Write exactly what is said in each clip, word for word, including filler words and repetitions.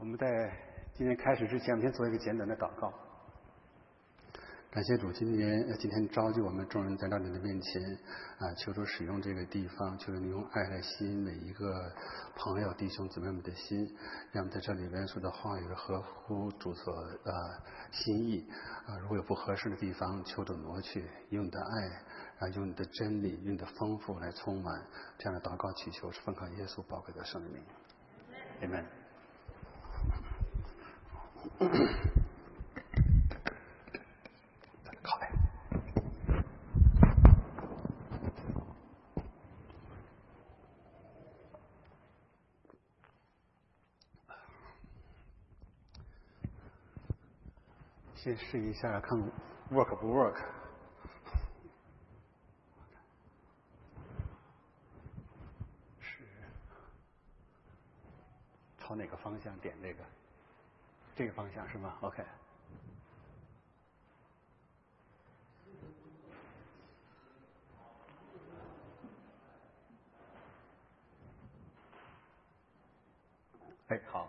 我们在今天开始之前，我们先做一个简短的祷告。感谢主，今天今天召集我们众人在到你的面前啊，求主使用这个地方，求主你用爱来吸引每一个朋友弟兄姊妹们的心，让我们在这里边说的话语合乎主所呃心意啊。如果有不合适的地方，求主挪去，用你的爱啊，用你的真理，用你的丰富来充满。这样的祷告祈求是奉靠耶稣宝贵的圣名。Amen。靠来。先试一下看 work 不 work。是朝哪个方向点这个？这个方向是吗 ？OK。哎，好。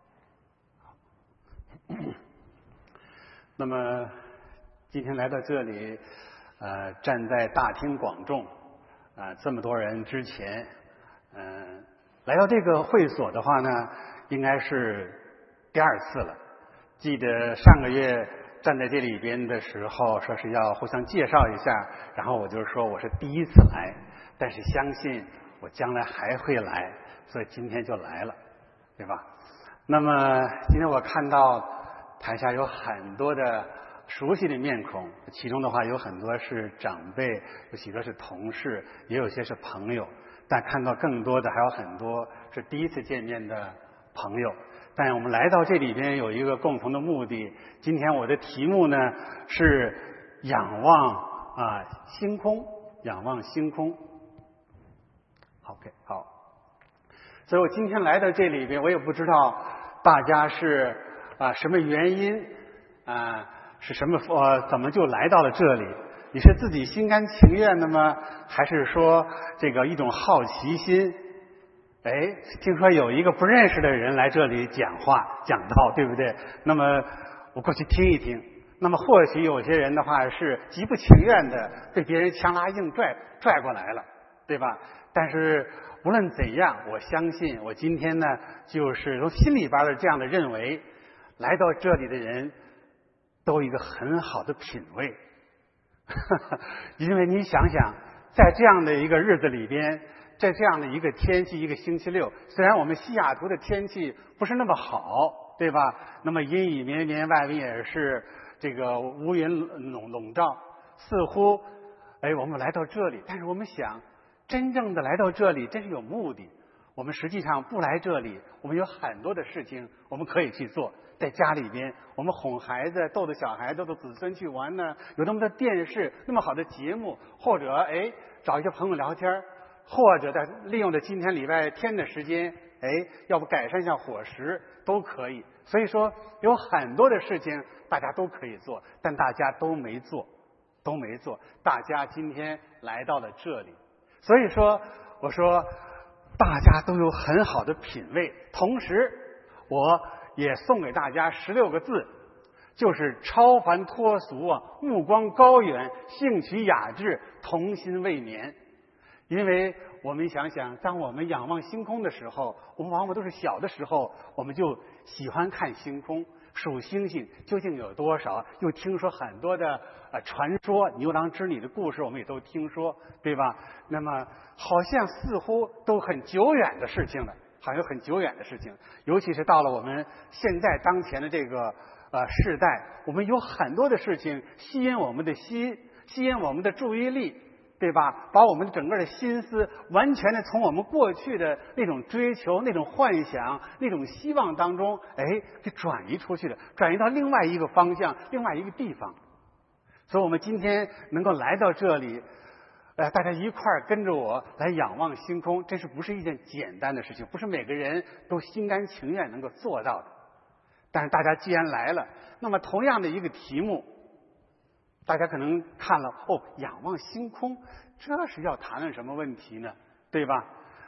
那么今天来到这里，呃，站在大庭广众，啊、呃，这么多人之前，嗯、呃，来到这个会所的话呢，应该是第二次了。记得上个月站在这里边的时候，说是要互相介绍一下，然后我就说我是第一次来，但是相信我将来还会来，所以今天就来了，对吧？那么今天我看到台下有很多的熟悉的面孔，其中的话有很多是长辈，有许多是同事，也有些是朋友，但看到更多的还有很多是第一次见面的朋友。但我们来到这里边有一个共同的目的，今天我的题目呢是仰望啊星空，仰望星空。OK， 好。所以我今天来到这里边，我也不知道大家是啊什么原因啊是什么呃怎么就来到了这里？你是自己心甘情愿的吗？还是说这个一种好奇心？哎，听说有一个不认识的人来这里讲话讲道，对不对？那么我过去听一听。那么或许有些人的话是极不情愿的被别人强拉硬拽拽过来了，对吧？但是无论怎样，我相信我今天呢，就是从心里边的这样的认为，来到这里的人都有一个很好的品味。因为你想想，在这样的一个日子里边，在这样的一个天气，一个星期六，虽然我们西雅图的天气不是那么好，对吧？那么阴雨绵绵，外面也是这个乌云笼笼罩，似乎哎，我们来到这里，但是我们想，真正的来到这里，真是有目的。我们实际上不来这里，我们有很多的事情我们可以去做。在家里边，我们哄孩子、逗逗小孩、逗逗子孙去玩呢，有那么多电视，那么好的节目，或者哎找一些朋友聊天，或者在利用着今天礼拜天的时间，哎，要不改善一下伙食都可以。所以说有很多的事情大家都可以做，但大家都没做，都没做。大家今天来到了这里，所以说我说大家都有很好的品味，同时我也送给大家十六个字，就是超凡脱俗啊，目光高远，兴趣雅致，童心未泯。因为我们想想，当我们仰望星空的时候，我们往往都是小的时候，我们就喜欢看星空，数星星究竟有多少，又听说很多的呃传说，牛郎织女的故事我们也都听说，对吧？那么好像似乎都很久远的事情了，好像很久远的事情，尤其是到了我们现在当前的这个呃世代，我们有很多的事情吸引我们的心，吸引我们的注意力，对吧？把我们整个的心思完全的从我们过去的那种追求、那种幻想、那种希望当中，哎，给转移出去了，转移到另外一个方向、另外一个地方。所以我们今天能够来到这里，呃，大家一块儿跟着我来仰望星空，这是不是一件简单的事情？不是每个人都心甘情愿能够做到的。但是大家既然来了，那么同样的一个题目，大家可能看了哦，仰望星空，这是要谈论什么问题呢？对吧？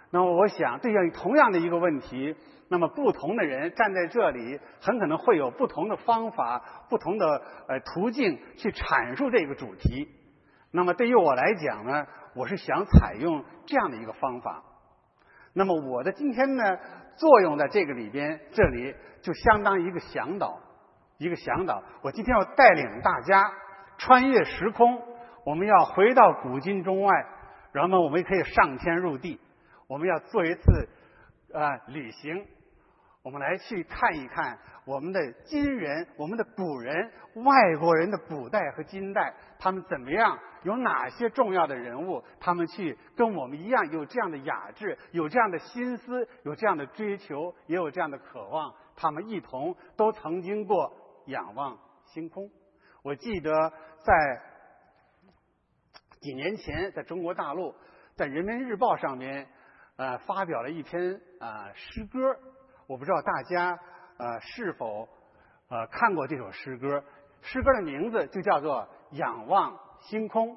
那么我想，对于同样的一个问题，那么不同的人站在这里，很可能会有不同的方法、不同的呃途径去阐述这个主题。那么对于我来讲呢，我是想采用这样的一个方法。那么我的今天呢，作用在这个里边，这里就相当于一个向导，一个向导。我今天要带领大家穿越时空，我们要回到古今中外，然后我们可以上天入地，我们要做一次啊、呃、旅行，我们来去看一看我们的今人、我们的古人、外国人的古代和今代，他们怎么样？有哪些重要的人物？他们去跟我们一样有这样的雅致，有这样的心思，有这样的追求，也有这样的渴望。他们一同都曾经过仰望星空。我记得在几年前，在中国大陆，在人民日报上面，呃，发表了一篇啊、呃、诗歌。我不知道大家呃是否呃看过这首诗歌？诗歌的名字就叫做《仰望星空》。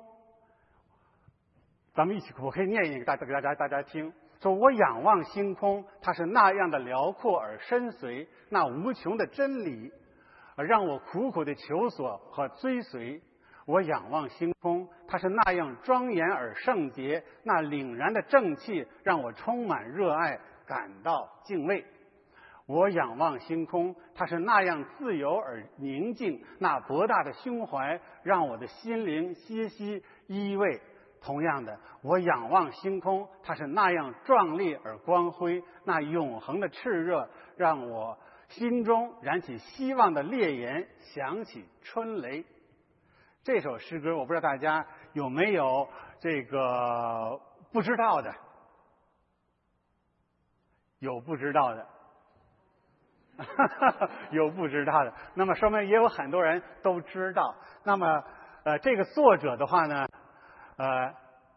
咱们一起，我可以念一念给大家给大家大家听。说我仰望星空，它是那样的辽阔而深邃，那无穷的真理，让我苦苦的求索和追随。我仰望星空，它是那样庄严而圣洁，那凛然的正气让我充满热爱，感到敬畏。我仰望星空，它是那样自由而宁静，那博大的胸怀让我的心灵歇息依偎。同样的，我仰望星空，它是那样壮丽而光辉，那永恒的炽热让我心中燃起希望的烈焰，响起春雷。这首诗歌我不知道大家有没有这个不知道的，有不知道的有不知道的，那么说明也有很多人都知道。那么呃这个作者的话呢呃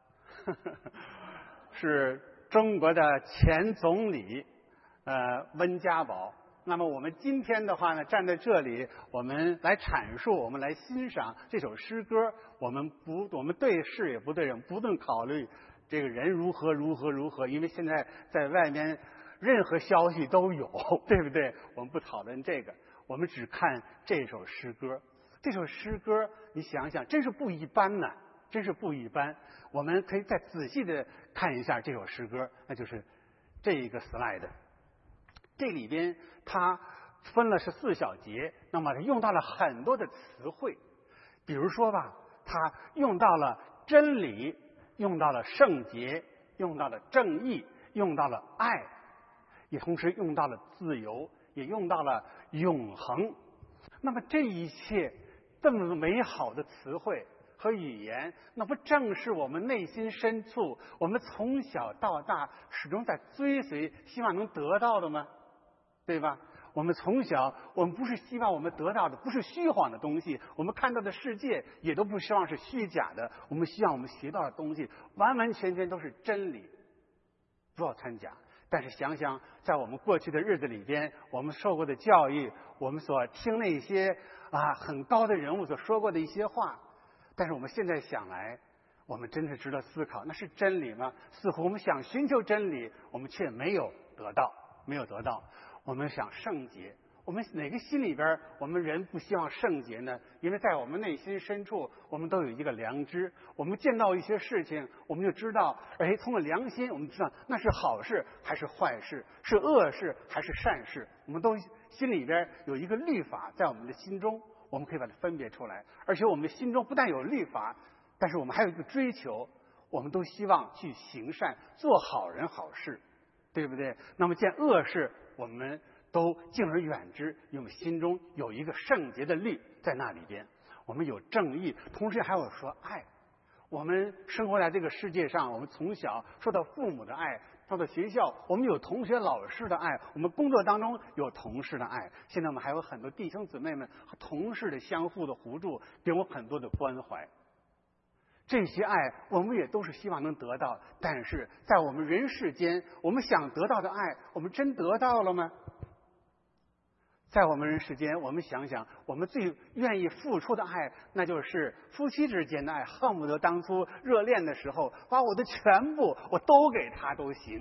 是中国的前总理呃温家宝。那么我们今天的话呢，站在这里，我们来阐述，我们来欣赏这首诗歌。我们不，我们对事也不对人，不用考虑这个人如何如何如何，因为现在在外面任何消息都有，对不对？我们不讨论这个，我们只看这首诗歌。这首诗歌，你想想，真是不一般呢，真是不一般。我们可以再仔细的看一下这首诗歌，那就是这一个 slide。这里边它分了是四小节，那么用到了很多的词汇，比如说吧，它用到了真理，用到了圣洁，用到了正义，用到了爱，也同时用到了自由，也用到了永恒。那么这一切这么美好的词汇和语言，那不正是我们内心深处，我们从小到大始终在追随，希望能得到的吗？对吧？我们从小，我们不是希望我们得到的不是虚晃的东西，我们看到的世界也都不希望是虚假的，我们希望我们学到的东西完完全全都是真理，不要掺假。但是想想，在我们过去的日子里边，我们受过的教育，我们所听那些啊很高的人物所说过的一些话，但是我们现在想来，我们真是值得思考，那是真理吗？似乎我们想寻求真理，我们却没有得到，没有得到。我们想圣洁，我们哪个心里边我们人不希望圣洁呢？因为在我们内心深处，我们都有一个良知，我们见到一些事情，我们就知道，哎，通过良心，我们知道那是好事还是坏事，是恶事还是善事，我们都心里边有一个律法在我们的心中，我们可以把它分别出来。而且我们心中不但有律法，但是我们还有一个追求，我们都希望去行善，做好人好事，对不对？那么见恶事，我们都敬而远之，因为我们心中有一个圣洁的律在那里边。我们有正义，同时还有说爱。我们生活在这个世界上，我们从小受到父母的爱，受到学校，我们有同学老师的爱，我们工作当中有同事的爱。现在我们还有很多弟兄姊妹们和同事的相互的互助，给我很多的关怀。这些爱我们也都是希望能得到，但是在我们人世间，我们想得到的爱，我们真得到了吗？在我们人世间，我们想想，我们最愿意付出的爱，那就是夫妻之间的爱，恨不得当初热恋的时候，把我的全部我都给他都行，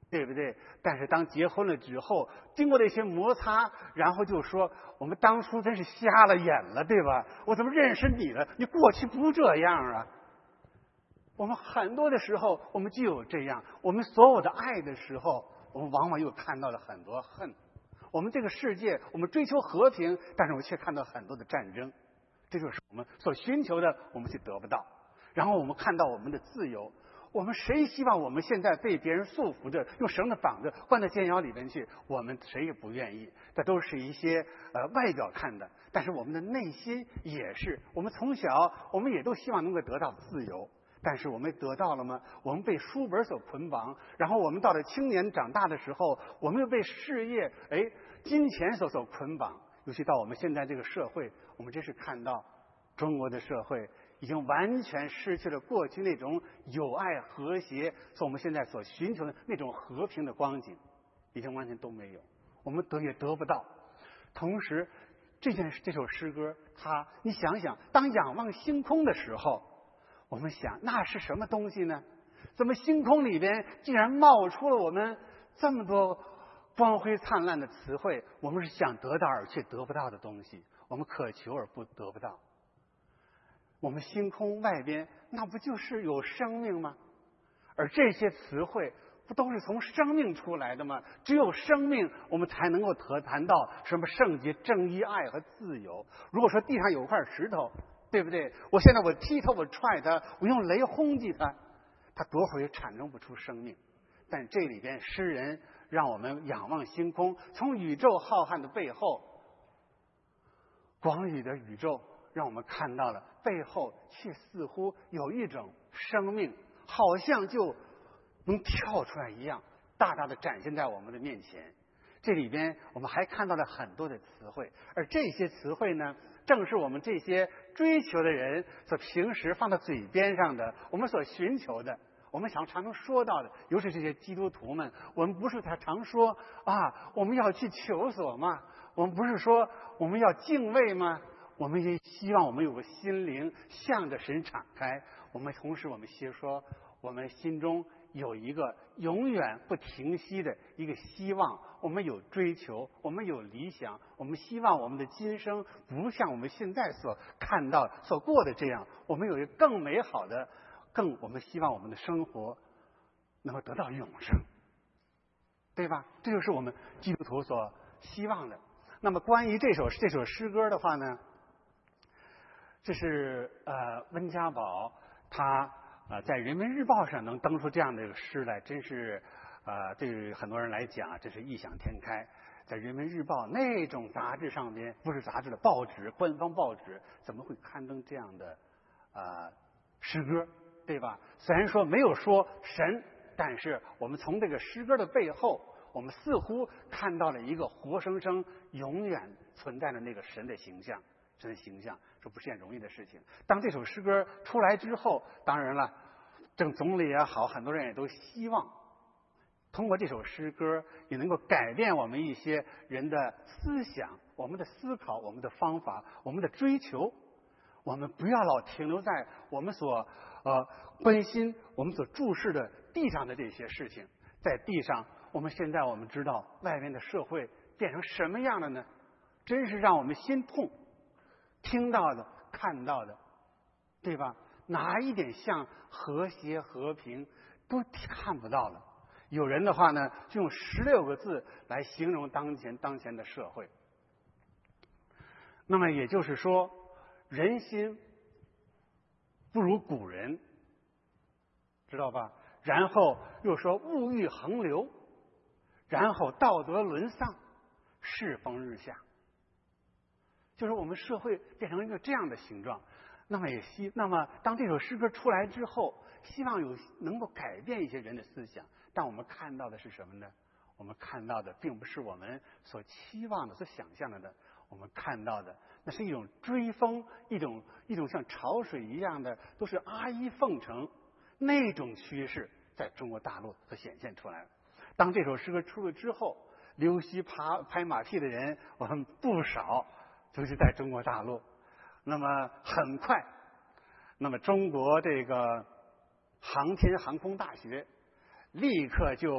对不对？但是当结婚了之后，经过了一些摩擦，然后就说我们当初真是瞎了眼了，对吧？我怎么认识你了？你过去不这样啊！我们很多的时候，我们就有这样。我们所有的爱的时候，我们往往又看到了很多恨。我们这个世界，我们追求和平，但是我们却看到很多的战争。这就是我们所寻求的，我们却得不到。然后我们看到我们的自由，我们谁希望我们现在被别人束缚着，用绳子绑着，关在监牢里面去？我们谁也不愿意。这都是一些呃外表看的，但是我们的内心也是。我们从小，我们也都希望能够得到自由。但是我们得到了吗？我们被书本所捆绑，然后我们到了青年长大的时候，我们又被事业、哎金钱所所捆绑。尤其到我们现在这个社会，我们真是看到中国的社会已经完全失去了过去那种友爱和谐，所我们现在所寻求的那种和平的光景，已经完全都没有，我们得也得不到。同时，这件这首诗歌，它你想想，当仰望星空的时候，我们想那是什么东西呢？怎么星空里边竟然冒出了我们这么多光辉灿烂的词汇？我们是想得到而却得不到的东西，我们渴求而不得不到。我们星空外边那不就是有生命吗？而这些词汇不都是从生命出来的吗？只有生命，我们才能够谈谈到什么圣洁、正义、爱和自由。如果说地上有块石头，对不对？我现在我踢它，我踹它，我用雷轰击它，它多会儿也产生不出生命。但这里边诗人让我们仰望星空，从宇宙浩瀚的背后，广宇的宇宙，让我们看到了背后却似乎有一种生命，好像就能跳出来一样，大大的展现在我们的面前。这里边我们还看到了很多的词汇，而这些词汇呢，正是我们这些追求的人所平时放到嘴边上的，我们所寻求的，我们想常常说到的。尤其这些基督徒们，我们不是他常说啊，我们要去求索吗？我们不是说我们要敬畏吗？我们也希望我们有个心灵向着神敞开。我们同时，我们先说，我们心中有一个永远不停息的一个希望，我们有追求，我们有理想，我们希望我们的今生不像我们现在所看到、所过的这样，我们有一个更美好的、更我们希望我们的生活能够得到永生，对吧？这就是我们基督徒所希望的。那么关于这首这首诗歌的话呢，这是呃温家宝他呃在人民日报上能登出这样的一个诗来，真是呃对于很多人来讲这是异想天开。在人民日报那种杂志上边，不是杂志的报纸，官方报纸怎么会刊登这样的呃诗歌，对吧？虽然说没有说神，但是我们从这个诗歌的背后，我们似乎看到了一个活生生永远存在的那个神的形象。神的形象，这不是件容易的事情。当这首诗歌出来之后，当然了，郑总理也好，很多人也都希望通过这首诗歌也能够改变我们一些人的思想，我们的思考，我们的方法，我们的追求。我们不要老停留在我们所呃关心、我们所注视的地上的这些事情。在地上，我们现在我们知道外面的社会变成什么样了呢？真是让我们心痛。听到的、看到的，对吧？哪一点像和谐和平都看不到了。有人的话呢，就用十六个字来形容当前当前的社会。那么也就是说，人心不如古人，知道吧？然后又说物欲横流，然后道德沦丧，世风日下。就是我们社会变成一个这样的形状。那么也希，那么当这首诗歌出来之后，希望有能够改变一些人的思想。但我们看到的是什么呢？我们看到的并不是我们所期望的、所想象的。我们看到的，那是一种追风，一种一种像潮水一样的，都是阿谀奉承那种趋势，在中国大陆所显现出来了。当这首诗歌出了之后，溜须爬拍马屁的人，我们不少。就是在中国大陆，那么很快，那么中国这个航天航空大学立刻就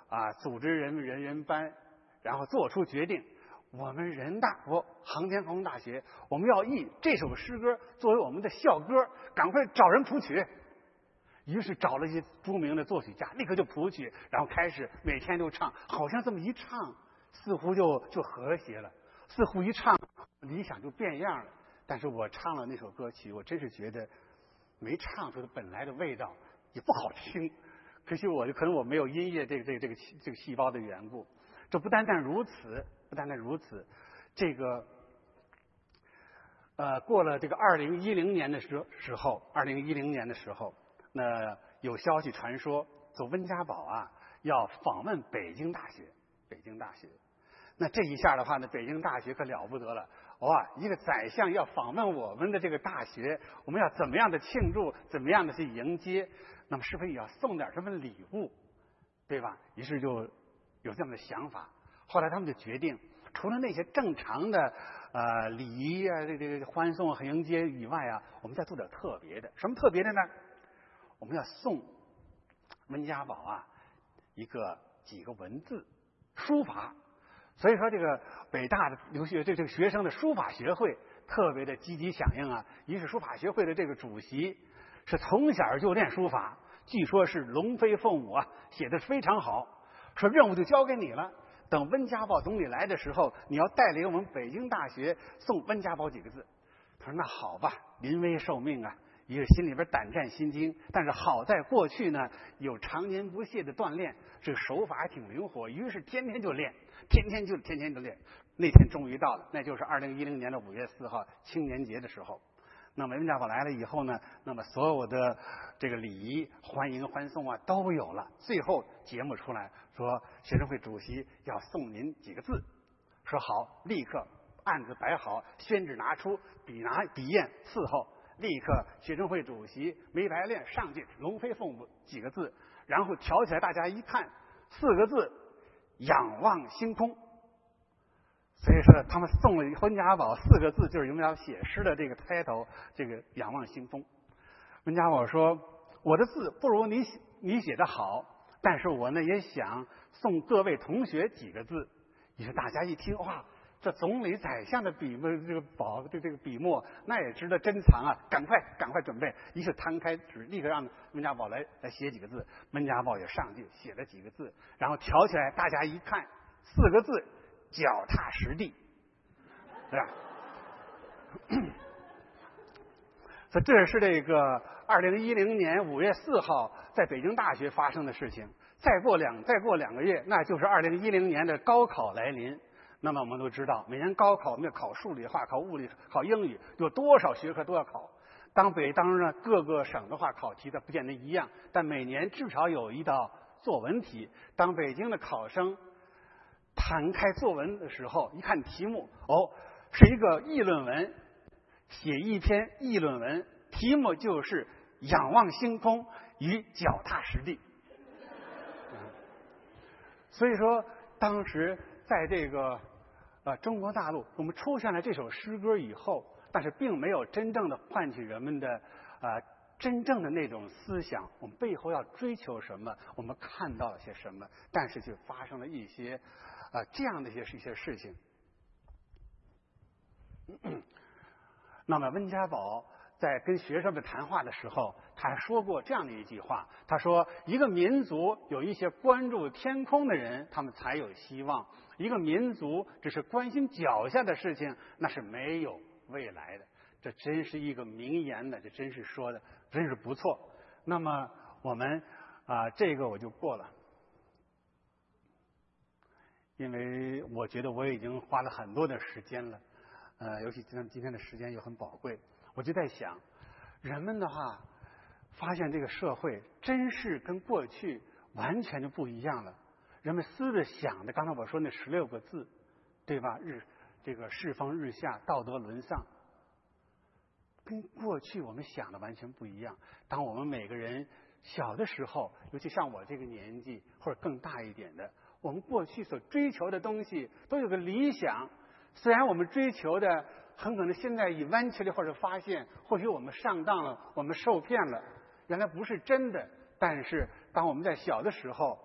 啊，组织人人人班，然后做出决定。我们人大不航天航空大学，我们要以这首诗歌作为我们的校歌，赶快找人谱曲。于是找了一些著名的作曲家，立刻就谱曲，然后开始每天都唱，好像这么一唱，似乎就就和谐了，似乎一唱理想就变样了。但是我唱了那首歌曲，我真是觉得没唱出它本来的味道，也不好听。可惜我可能我没有音乐这个这个这个这个细胞的缘故。这不单单如此，不单单如此，这个呃过了这个二零一零年的时时候，二零一零年的时候。那有消息传说，走温家宝啊要访问北京大学，北京大学。那这一下的话呢，北京大学可了不得了，哇！一个宰相要访问我们的这个大学，我们要怎么样的庆祝，怎么样的去迎接？那么是不是也要送点什么礼物，对吧？于是就有这样的想法。后来他们就决定，除了那些正常的呃礼仪啊，这这个欢送和迎接以外啊，我们再做点特别的。什么特别的呢？我们要送温家宝啊一个几个文字书法，所以说这个北大的留学这这个学生的书法学会特别的积极响应啊。于是书法学会的这个主席是从小就练书法，据说是龙飞凤舞啊，写的非常好。说任务就交给你了，等温家宝总理来的时候，你要带领我们北京大学送温家宝几个字。他说那好吧，临危受命啊。于是心里边胆战心惊，但是好在过去呢有常年不懈的锻炼，这个手法还挺灵活，于是天天就练，天天就天天就练。那天终于到了，那就是二零一零年的五月四号青年节的时候。那么温家宝来了以后呢，那么所有的这个礼仪欢迎欢送啊都有了。最后节目出来说，学生会主席要送您几个字，说好，立刻案子摆好，宣纸拿出，笔拿笔砚伺候。立刻学生会主席没白练上去，龙飞凤舞几个字，然后挑起来，大家一看，四个字，仰望星空。所以说他们送了温家宝四个字，就是温家宝写诗的这个开头，这个仰望星空。温家宝说，我的字不如你你写的好，但是我呢也想送各位同学几个字。于是大家一听，哇，这总理宰相的笔墨，这个宝这这个笔墨，那也值得珍藏啊！赶快赶快准备。于是摊开纸，立刻让温家宝来来写几个字。温家宝也上去写了几个字，然后挑起来，大家一看，四个字，脚踏实地，对吧？所以这是这个二零一零年五月四号在北京大学发生的事情。再过两再过两个月，那就是二零一零年的高考来临。那么我们都知道，每年高考我们要考数理化、考物理、考英语，有多少学科都要考。当北当然各个省的话，考题的不见得一样，但每年至少有一道作文题。当北京的考生摊开作文的时候，一看题目，哦，是一个议论文，写一篇议论文，题目就是仰望星空与脚踏实地。所以说，当时在这个呃中国大陆，我们出现了这首诗歌以后，但是并没有真正的唤起人们的呃真正的那种思想，我们背后要追求什么，我们看到了些什么，但是就发生了一些呃这样的一些一些事情。那么温家宝在跟学生们谈话的时候，他还说过这样的一句话，他说，一个民族有一些关注天空的人，他们才有希望。一个民族只是关心脚下的事情，那是没有未来的。这真是一个名言呢，这真是说的真是不错。那么我们啊、呃，这个我就过了，因为我觉得我已经花了很多的时间了，呃，尤其今天今天的时间又很宝贵。我就在想，人们的话发现这个社会真是跟过去完全就不一样了。人们思的想的，刚才我说那十六个字，对吧？日这个世风日下，道德沦丧，跟过去我们想的完全不一样。当我们每个人小的时候，尤其像我这个年纪或者更大一点的，我们过去所追求的东西都有个理想，虽然我们追求的很可能现在以弯曲了，或者发现或许我们上当了，我们受骗了，原来不是真的。但是当我们在小的时候，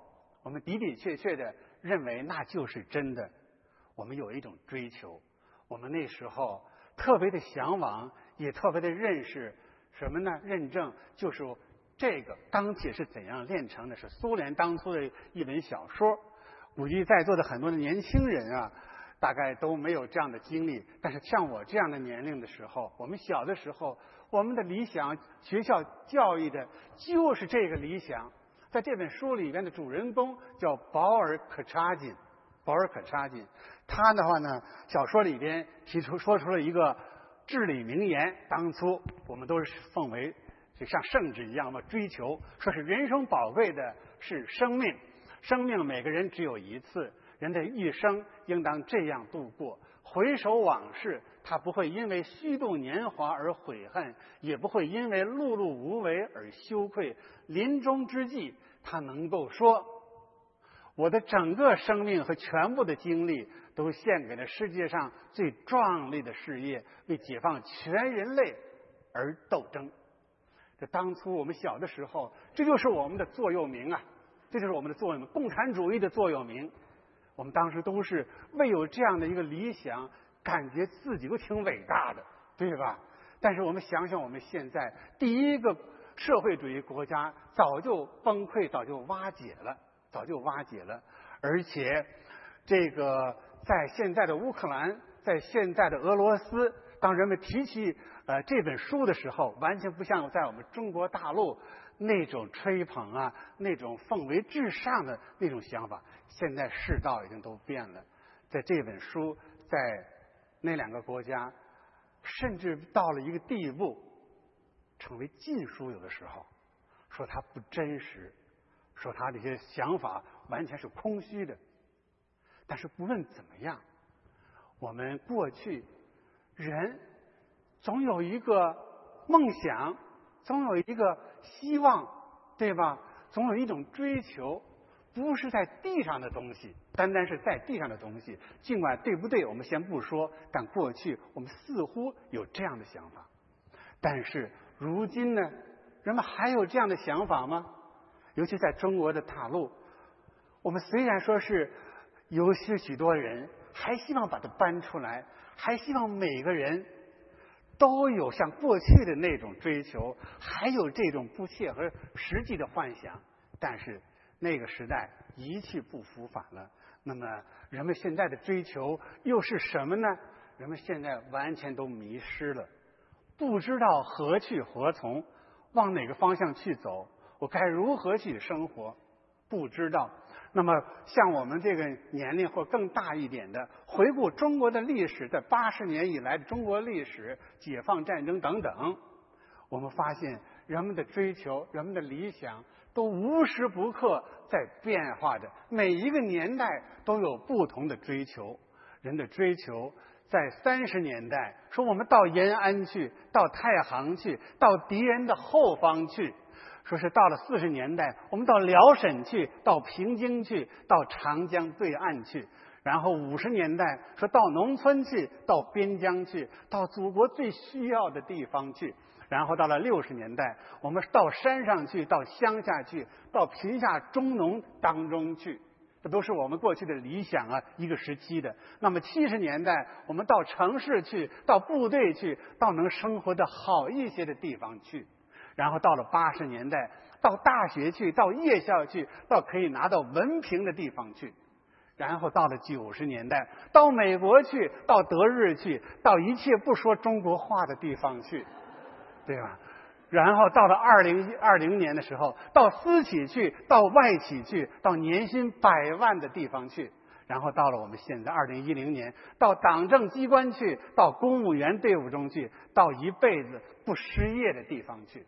我们的的确确的认为那就是真的。我们有一种追求，我们那时候特别的向往，也特别的认识什么呢？认证就是这个钢铁是怎样炼成的，是苏联当初的一本小说。估计在座的很多的年轻人啊，大概都没有这样的经历。但是像我这样的年龄的时候，我们小的时候，我们的理想，学校教育的就是这个理想。在这本书里边的主人公叫保尔·可察金，保尔·可察金，他的话呢，小说里边提出说出了一个至理名言，当初我们都是奉为就像圣旨一样嘛追求，说是人生宝贵的是生命，生命每个人只有一次，人的一生应当这样度过。回首往事，他不会因为虚度年华而悔恨，也不会因为碌碌无为而羞愧。临终之际，他能够说，我的整个生命和全部的精力都献给了世界上最壮丽的事业，为解放全人类而斗争。这当初我们小的时候，这就是我们的座右铭啊，这就是我们的座右铭，共产主义的座右铭。我们当时都是为有这样的一个理想，感觉自己都挺伟大的，对吧？但是我们想想，我们现在第一个社会主义国家早就崩溃，早就瓦解了，早就瓦解了。而且，这个在现在的乌克兰，在现在的俄罗斯，当人们提起呃这本书的时候，完全不像在我们中国大陆那种吹捧啊，那种奉为至上的那种想法。现在世道已经都变了，在这本书在那两个国家，甚至到了一个地步，成为禁书。有的时候说它不真实，说他这些想法完全是空虚的。但是不论怎么样，我们过去人总有一个梦想，总有一个希望，对吧？总有一种追求，不是在地上的东西，单单是在地上的东西。尽管对不对我们先不说，但过去我们似乎有这样的想法。但是如今呢，人们还有这样的想法吗？尤其在中国的大陆，我们虽然说是有些许多人还希望把它搬出来，还希望每个人都有像过去的那种追求，还有这种不切合实际的幻想，但是那个时代一去不复返了。那么人们现在的追求又是什么呢？人们现在完全都迷失了，不知道何去何从，往哪个方向去走，我该如何去生活，不知道。那么像我们这个年龄或更大一点的，回顾中国的历史，在八十年以来的中国历史、解放战争等等，我们发现人们的追求、人们的理想都无时不刻在变化着，每一个年代都有不同的追求。人的追求在三十年代说我们到延安去，到太行去，到敌人的后方去，说是到了四十年代我们到辽沈去，到平津去，到长江对岸去，然后五十年代说到农村去，到边疆去，到祖国最需要的地方去，然后到了六十年代我们到山上去，到乡下去，到贫下中农当中去，这都是我们过去的理想啊，一个时期的。那么七十年代我们到城市去，到部队去，到能生活的好一些的地方去，然后到了八十年代到大学去，到夜校去，到可以拿到文凭的地方去，然后到了九十年代到美国去，到德日去，到一切不说中国话的地方去，对吧？然后到了二零二零年的时候，到私企去，到外企去，到年薪百万的地方去，然后到了我们现在二零一零年，到党政机关去，到公务员队伍中去，到一辈子不失业的地方去。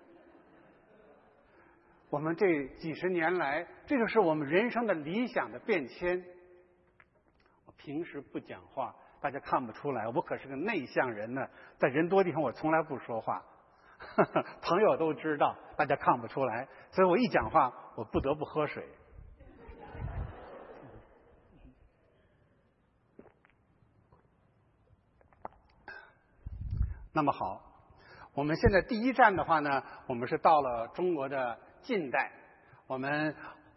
我们这几十年来，这就是我们人生的理想的变迁。我平时不讲话，大家看不出来，我可是个内向人呢，在人多地方我从来不说话。朋友都知道，大家看不出来，所以我一讲话我不得不喝水。那么好，我们现在第一站的话呢，我们是到了中国的近代。我们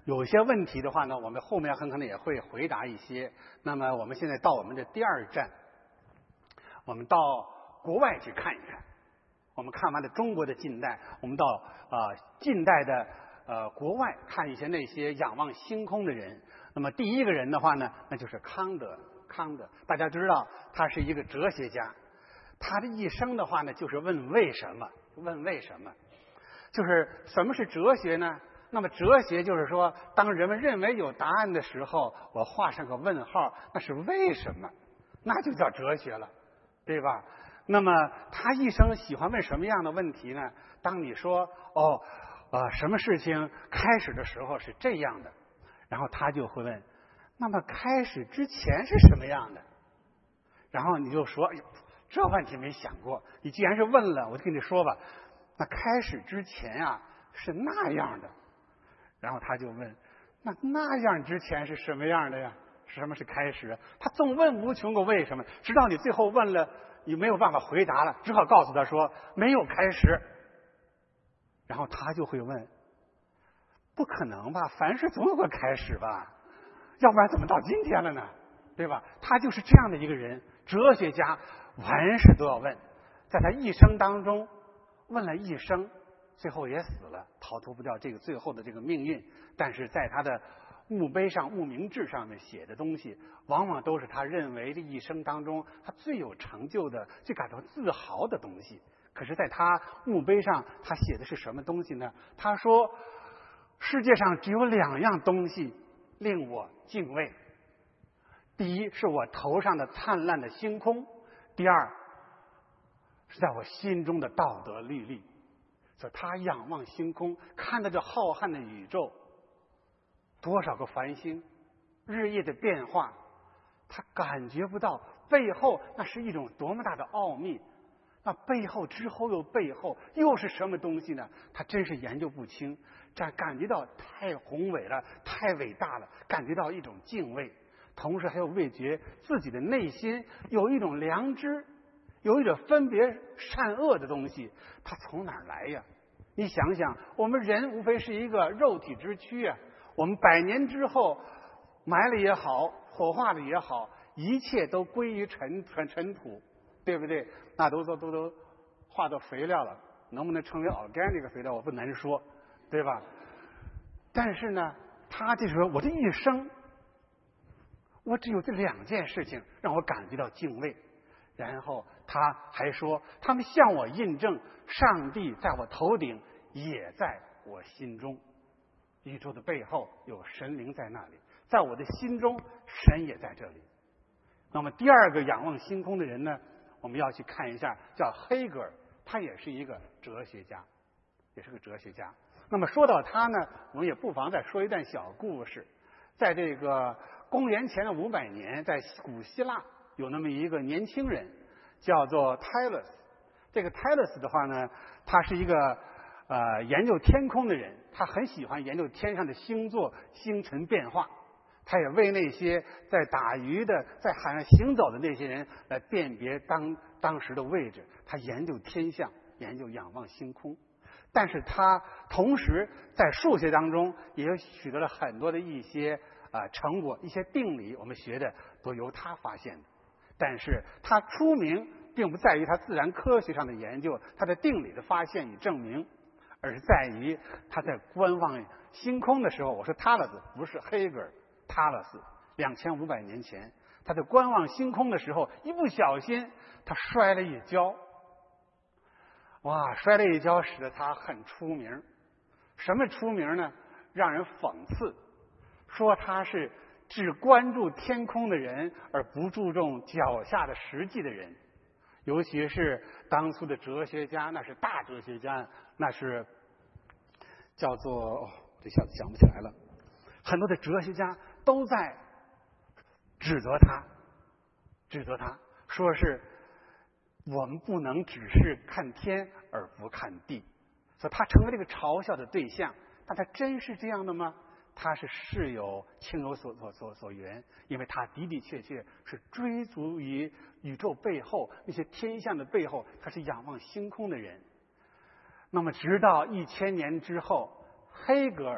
有些问题的话呢，我们后面很可能也会回答一些。那么我们现在到我们的第二站，我们到国外去看一看。我们看完了中国的近代，我们到啊、呃、近代的呃国外看一些那些仰望星空的人。那么第一个人的话呢，那就是康德。康德大家知道他是一个哲学家，他的一生的话呢，就是问为什么，问为什么，就是什么是哲学呢？那么哲学就是说，当人们认为有答案的时候，我画上个问号，那是为什么？那就叫哲学了，对吧？那么他一生喜欢问什么样的问题呢？当你说哦，呃，什么事情开始的时候是这样的，然后他就会问，那么开始之前是什么样的？然后你就说，哎呦，这问题没想过。你既然是问了，我就跟你说吧，那开始之前啊是那样的。然后他就问，那那样之前是什么样的呀？什么是开始？他总问无穷个为什么，直到你最后问了，你没有办法回答了，只好告诉他说没有开始。然后他就会问，不可能吧？凡事总有个开始吧，要不然怎么到今天了呢？对吧？他就是这样的一个人，哲学家，凡事都要问，在他一生当中问了一生，最后也死了，逃脱不掉这个最后的这个命运。但是在他的墓碑上、墓铭志上面写的东西，往往都是他认为这一生当中他最有成就的、最感到自豪的东西。可是在他墓碑上，他写的是什么东西呢？他说，世界上只有两样东西令我敬畏，第一是我头上的灿烂的星空，第二是在我心中的道德律例。所以他仰望星空，看到这浩瀚的宇宙，多少个繁星，日夜的变化，他感觉不到背后那是一种多么大的奥秘。那背后之后又背后又是什么东西呢？他真是研究不清，这感觉到太宏伟了，太伟大了，感觉到一种敬畏，同时还有味觉自己的内心有一种良知，有一种分别善恶的东西，它从哪儿来呀？你想想，我们人无非是一个肉体之躯啊，我们百年之后埋了也好，火化了也好，一切都归于尘尘尘土，对不对？那都都都都化作肥料了，能不能成为 organic 肥料我不难说，对吧？但是呢，他就是说我这一生，我只有这两件事情让我感觉到敬畏。然后他还说，他们向我印证，上帝在我头顶，也在我心中。宇宙的背后有神灵在那里，在我的心中，神也在这里。那么第二个仰望星空的人呢，我们要去看一下，叫黑格尔，他也是一个哲学家，也是个哲学家。那么说到他呢，我们也不妨再说一段小故事。在这个公元前的五百年，在古希腊有那么一个年轻人，叫做泰勒斯。这个泰勒斯的话呢，他是一个呃研究天空的人，他很喜欢研究天上的星座、星辰变化。他也为那些在打鱼的、在海上行走的那些人来辨别当当时的位置。他研究天象，研究仰望星空。但是他同时在数学当中也取得了很多的一些啊、呃、成果，一些定理我们学的都由他发现的。但是他出名并不在于他自然科学上的研究，他的定理的发现与证明，而是在于他在观望星空的时候。我说他勒斯不是黑格尔，塔勒斯两千五百年前，他在观望星空的时候，一不小心他摔了一跤。哇，摔了一跤使得他很出名。什么出名呢？让人讽刺，说他是只关注天空的人，而不注重脚下的实际的人。尤其是当初的哲学家，那是大哲学家，那是叫做哦，这下子想不起来了。很多的哲学家都在指责他，指责他，说是我们不能只是看天而不看地，所以他成为这个嘲笑的对象。但他真是这样的吗？他是事有情有所所所所原，因为他的的确确是追逐于宇宙背后那些天象的背后，他是仰望星空的人。那么直到一千年之后，黑格尔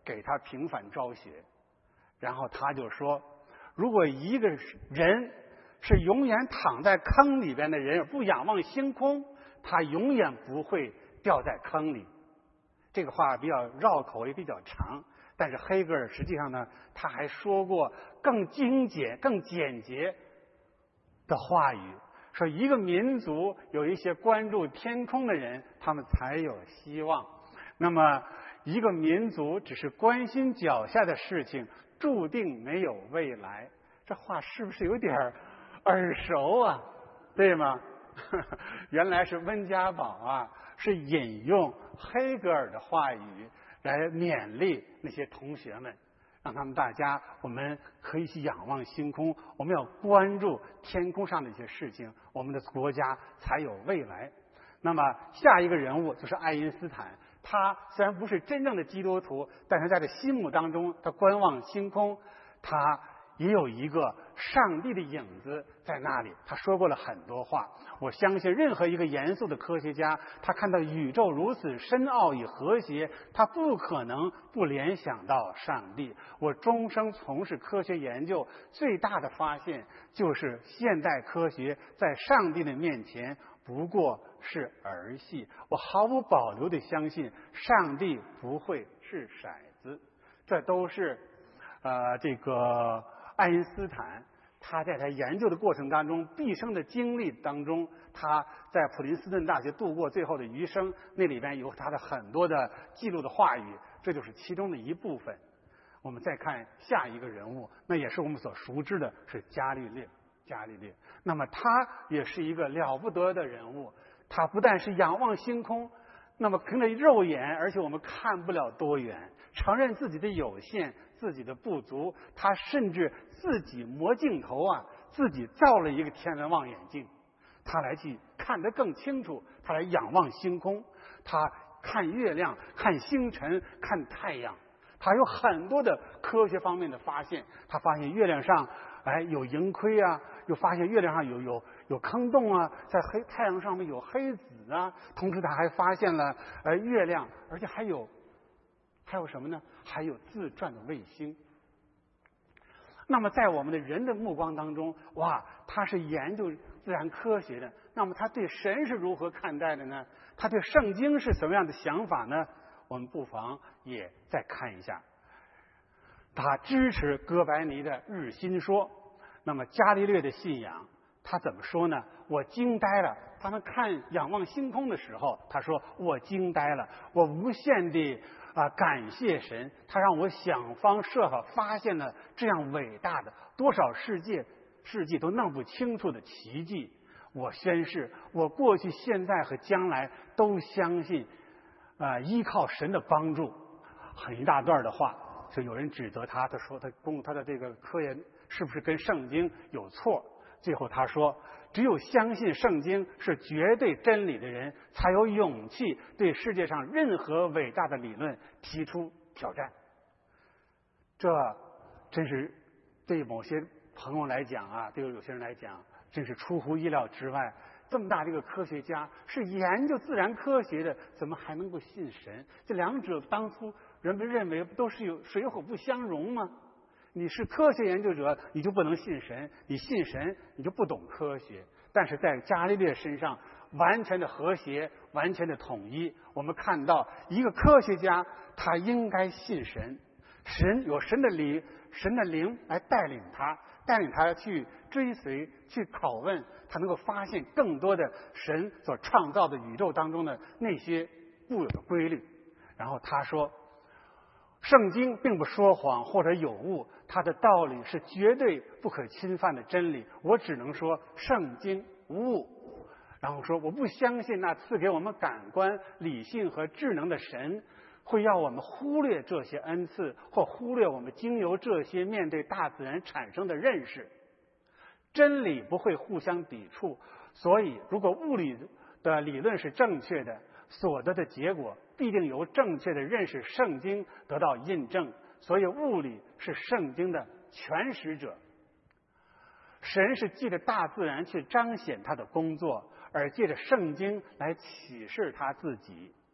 给他平反昭雪。然后他就说，如果一个人是永远躺在坑里边的人，不仰望星空，他永远不会掉在坑里。这个话比较绕口，也比较长，但是黑格尔实际上呢，他还说过更精简、更简洁的话语，说一个民族有一些关注天空的人，他们才有希望。那么一个民族只是关心脚下的事情，注定没有未来。这话是不是有点耳熟啊？对吗？原来是温家宝啊，是引用黑格尔的话语来勉励那些同学们，让他们大家我们可以去仰望星空，我们要关注天空上的一些事情，我们的国家才有未来。那么下一个人物就是爱因斯坦，他虽然不是真正的基督徒，但是在这心目当中，他观望星空，他也有一个上帝的影子在那里。他说过了很多话，我相信任何一个严肃的科学家，他看到宇宙如此深奥与和谐，他不可能不联想到上帝。我终生从事科学研究，最大的发现就是现代科学在上帝的面前不过是儿戏。我毫无保留地相信上帝不会是骰子。这都是呃这个爱因斯坦他在他研究的过程当中，毕生的经历当中，他在普林斯顿大学度过最后的余生，那里边有他的很多的记录的话语，这就是其中的一部分。我们再看下一个人物，那也是我们所熟知的，是伽利略。伽利略，那么他也是一个了不得的人物。他不但是仰望星空，那么凭着肉眼，而且我们看不了多远，承认自己的有限，自己的不足。他甚至自己磨镜头啊，自己造了一个天文望远镜，他来去看得更清楚，他来仰望星空，他看月亮，看星辰，看太阳。他有很多的科学方面的发现，他发现月亮上哎有盈亏啊，又发现月亮上有有有坑洞啊，在黑太阳上面有黑子啊，同时他还发现了呃月亮，而且还有还有什么呢？还有自转的卫星。那么在我们的人的目光当中，哇，他是研究自然科学的，那么他对神是如何看待的呢？他对圣经是什么样的想法呢？我们不妨也再看一下。他支持哥白尼的日心说。那么伽利略的信仰，他怎么说呢？我惊呆了。他们看仰望星空的时候，他说我惊呆了，我无限地啊感谢神，他让我想方设法发现了这样伟大的多少世界世纪都弄不清楚的奇迹。我宣誓，我过去、现在和将来都相信啊依靠神的帮助。很一大段的话，就有人指责他，他说他公他的这个科研是不是跟圣经有错？最后他说，只有相信圣经是绝对真理的人，才有勇气对世界上任何伟大的理论提出挑战。这真是对某些朋友来讲啊，对有些人来讲，真是出乎意料之外。这么大的一个科学家，是研究自然科学的，怎么还能够信神？这两者当初人们认为都是有水火不相容吗？你是科学研究者，你就不能信神；你信神，你就不懂科学。但是在伽利略身上，完全的和谐，完全的统一。我们看到一个科学家，他应该信神，神有神的灵，神的灵来带领他，带领他去追随，去拷问，他能够发现更多的神所创造的宇宙当中的那些固有的规律。然后他说，圣经并不说谎或者有误，它的道理是绝对不可侵犯的真理。我只能说圣经无误。然后说，我不相信那赐给我们感官、理性和智能的神会要我们忽略这些恩赐，或忽略我们经由这些面对大自然产生的认识。真理不会互相抵触，所以如果物理的理论是正确的，所得的结果必定由正确的认识圣经得到印证。所以物理是圣经的诠释者。神是借着大自然去彰显他的工作，而借着圣经来启示他自己。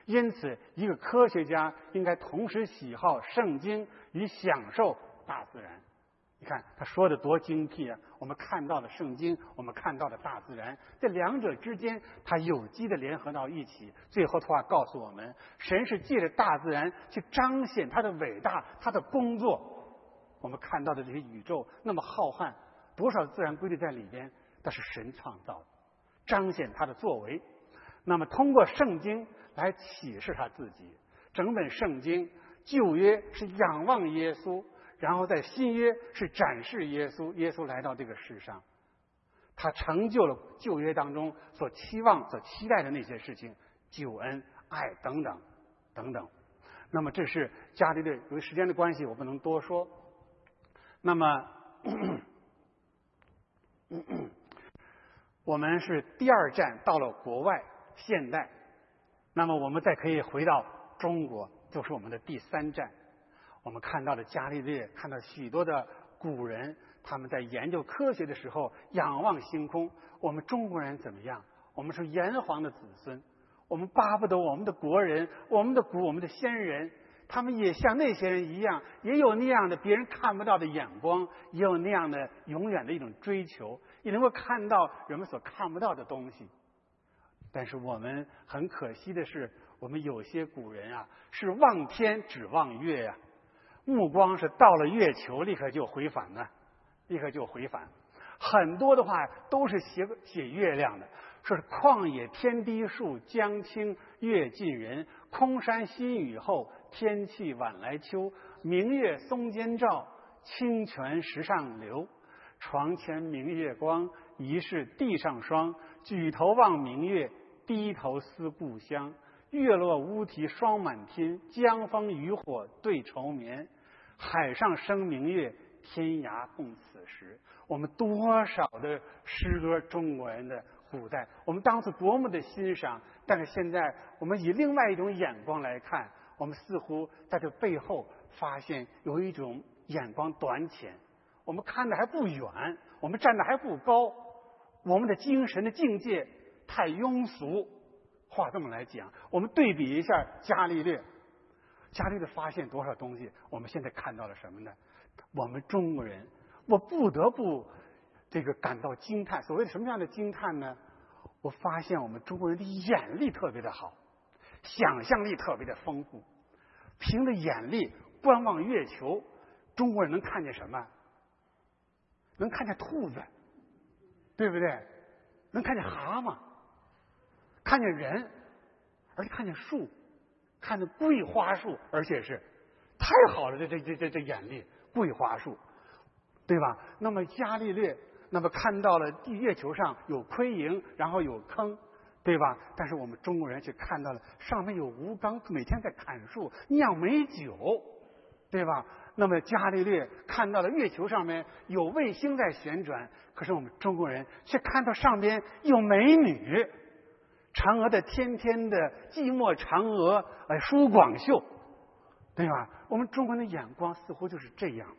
因此，一个科学家应该同时喜好圣经与享受大自然。你看他说的多精辟啊！我们看到的圣经，我们看到的大自然，这两者之间，它有机的联合到一起。最后的话告诉我们，神是借着大自然去彰显他的伟大，他的工作。我们看到的这些宇宙那么浩瀚，多少自然规律在里边，那是神创造的，彰显他的作为。那么通过圣经来启示他自己，整本圣经旧约是仰望耶稣，然后在新约是展示耶稣，耶稣来到这个世上，他成就了旧约当中所期望所期待的那些事情，救恩、爱等等等等。那么这是伽利略，由于时间的关系我不能多说。那么咳咳咳咳我们是第二站到了国外现代，那么我们再可以回到中国，就是我们的第三站。我们看到了伽利略，看到许多的古人，他们在研究科学的时候仰望星空。我们中国人怎么样？我们是炎黄的子孙，我们巴不得我们的国人、我们的古、我们的先人，他们也像那些人一样，也有那样的别人看不到的眼光，也有那样的永远的一种追求，也能够看到人们所看不到的东西。但是我们很可惜的是，我们有些古人啊，是望天只望月呀、啊，目光是到了月球立刻就回返了，立刻就回返。很多的话都是写写月亮的，说是旷野天低树，江清月近人。空山新雨后，天气晚来秋。明月松间照，清泉石上流。床前明月光，疑是地上霜。举头望明月，低头思故乡。月落乌啼霜满天，江枫渔火对愁眠。海上生明月，天涯共此时。我们多少的诗歌，中国人的古代，我们当时多么的欣赏，但是现在我们以另外一种眼光来看，我们似乎在这背后发现有一种眼光短浅，我们看的还不远，我们站的还不高，我们的精神的境界太庸俗。话这么来讲，我们对比一下伽利略，伽利略发现多少东西，我们现在看到了什么呢？我们中国人，我不得不这个感到惊叹。所谓的什么样的惊叹呢？我发现我们中国人的眼力特别的好，想象力特别的丰富。凭着眼力观望月球，中国人能看见什么？能看见兔子，对不对？能看见蛤蟆，看见人，而且看见树，看见桂花树，而且是太好了，这这这这这眼力，桂花树，对吧？那么伽利略，那么看到了地月球上有亏盈，然后有坑，对吧？但是我们中国人却看到了上面有吴刚，每天在砍树酿美酒，对吧？那么伽利略看到了月球上面有卫星在旋转，可是我们中国人却看到上边有美女。嫦娥的天天的寂寞嫦娥，哎，舒广袖，对吧？我们中国人的眼光似乎就是这样。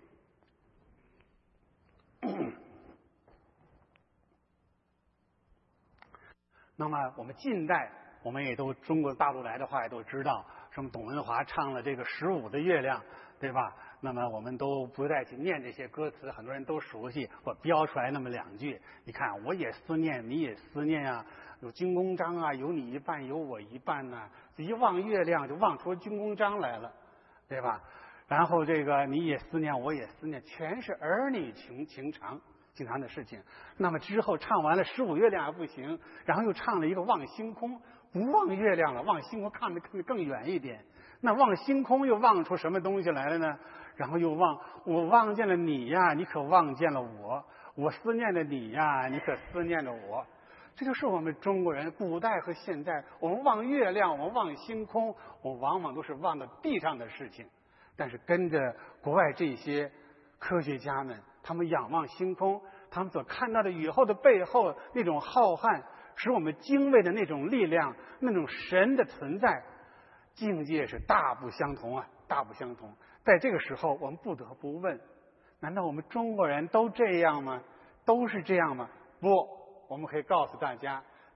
那么我们近代，我们也都中国大陆来的话也都知道，什么董文华唱了这个十五的月亮，对吧？那么我们都不再去念这些歌词，很多人都熟悉。我标出来那么两句，你看，我也思念，你也思念啊，有军功章啊，有你一半，有我一半呢、啊。一望月亮就望出军功章来了，对吧？然后这个你也思念，我也思念，全是儿女情情长。经常的事情。那么之后唱完了十五月亮还不行，然后又唱了一个望星空，不望月亮了，望星空，看得更更远一点。那望星空又望出什么东西来了呢？然后又望，我望见了你呀，你可望见了我；我思念了你呀，你可思念了我。这就是我们中国人古代和现代，我们望月亮，我们望星空，我们往往都是望到地上的事情。但是跟着国外这些科学家们，他们仰望星空，他们所看到的雨后的背后那种浩瀚，使我们敬畏的那种力量，那种神的存在，境界是大不相同啊，大不相同。在这个时候，我们不得不问：难道我们中国人都这样吗？都是这样吗？不，我们可以告诉大家，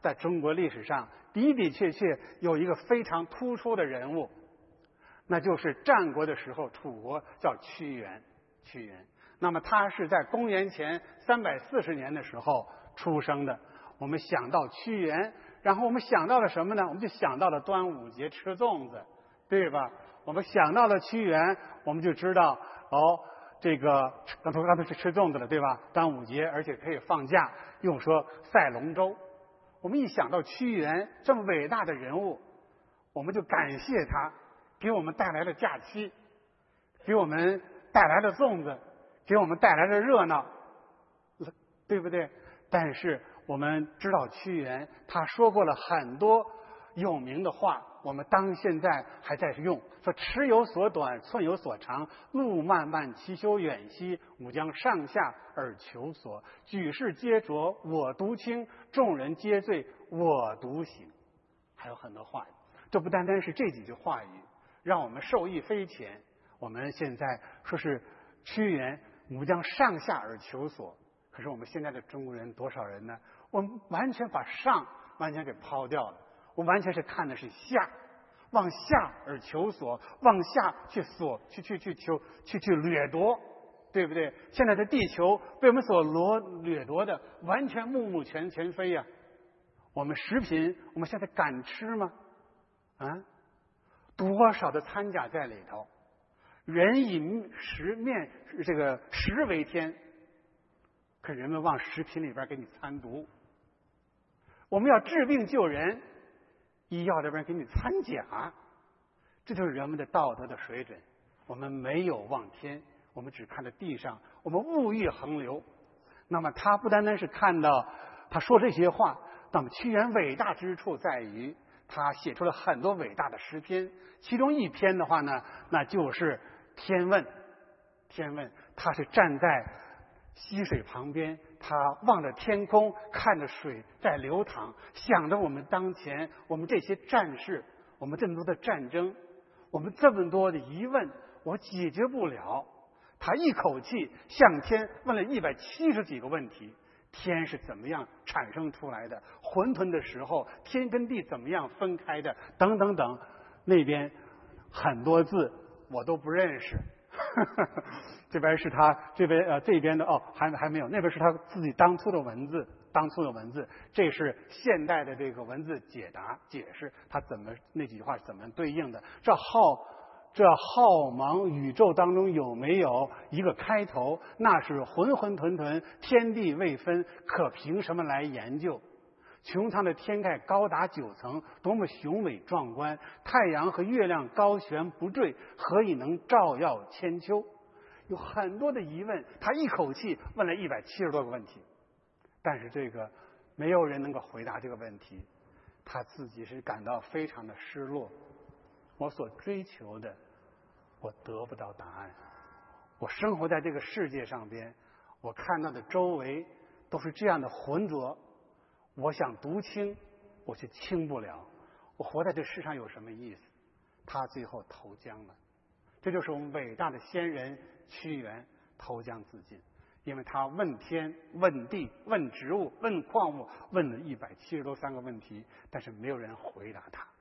在中国历史上的的确确有一个非常突出的人物，那就是战国的时候楚国叫屈原。屈原，那么他是在公元前三百四十年的时候出生的。我们想到屈原，然后我们想到了什么呢？我们就想到了端午节吃粽子，对吧？我们想到了屈原，我们就知道哦，这个刚才刚才是吃粽子了，对吧？端午节，而且可以放假，用说赛龙舟。我们一想到屈原这么伟大的人物，我们就感谢他给我们带来了假期，给我们带来了粽子，给我们带来了热闹，对不对？但是我们知道屈原他说过了很多有名的话，我们当现在还在用，说尺有所短，寸有所长，路漫漫其修远兮，吾将上下而求索。举世皆浊我独清，众人皆醉我独醒。还有很多话语，这不单单是这几句话语让我们受益匪浅。我们现在说是屈原，吾将上下而求索。可是我们现在的中国人多少人呢？我们完全把上完全给抛掉了，我完全是看的是下，往下而求索，往下去索，去去去求，去去掠夺，对不对？现在的地球被我们所掠掠夺的完全目目全全非呀、啊！我们食品，我们现在敢吃吗？啊，多少的掺假在里头？人以食面这个食为天，可人们往食品里边给你掺毒。我们要治病救人，医药这边给你掺假，这就是人们的道德的水准。我们没有望天，我们只看着地上，我们物欲横流。那么他不单单是看到他说这些话，那么屈原伟大之处在于他写出了很多伟大的诗篇，其中一篇的话呢，那就是天问。天问，他是站在溪水旁边，他望着天空，看着水在流淌，想着我们当前，我们这些战士，我们这么多的战争，我们这么多的疑问，我解决不了。他一口气向天问了一百七十几个问题。天是怎么样产生出来的？混沌的时候，天跟地怎么样分开的？等等等，那边很多字我都不认识。这边是他这边呃这边的哦还还没有，那边是他自己当初的文字，当初的文字，这是现代的这个文字解答解释，他怎么那几句话是怎么对应的？这浩这浩茫宇宙当中有没有一个开头？那是浑浑沌沌，天地未分，可凭什么来研究？穹苍的天盖高达九层，多么雄伟壮观！太阳和月亮高悬不坠，何以能照耀千秋？有很多的疑问，他一口气问了一百七十多个问题，但是这个没有人能够回答这个问题，他自己是感到非常的失落。我所追求的，我得不到答案。我生活在这个世界上边，我看到的周围都是这样的浑浊。我想读清，我却清不了。我活在这世上有什么意思？他最后投江了。这就是我们伟大的先人屈原投江自尽，因为他问天、问地、问植物、问矿物，问了一百七十多三个问题，但是没有人回答他。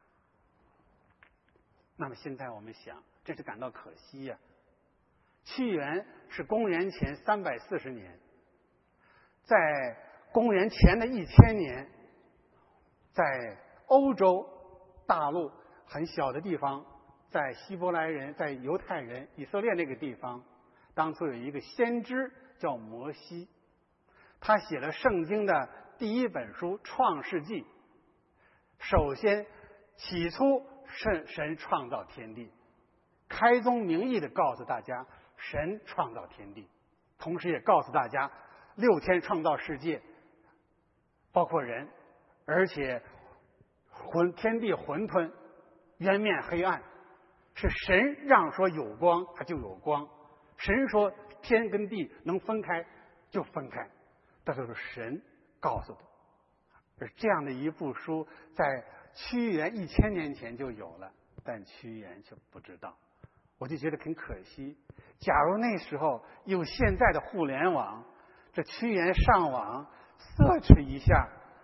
那么现在我们想，真是感到可惜呀、啊。屈原是公元前三百四十年，在公元前的一千年，在欧洲大陆很小的地方，在希伯来人、在犹太人、以色列那个地方，当初有一个先知叫摩西，他写了圣经的第一本书《创世纪》。首先，起初神神创造天地，开宗明义的告诉大家，神创造天地，同时也告诉大家，六天创造世界。包括人，而且混天地混沌，渊面黑暗，是神让说有光，它就有光；神说天跟地能分开，就分开。这就是神告诉的。而这样的一部书，在屈原一千年前就有了，但屈原却不知道。我就觉得很可惜。假如那时候有现在的互联网，这屈原上网search一下，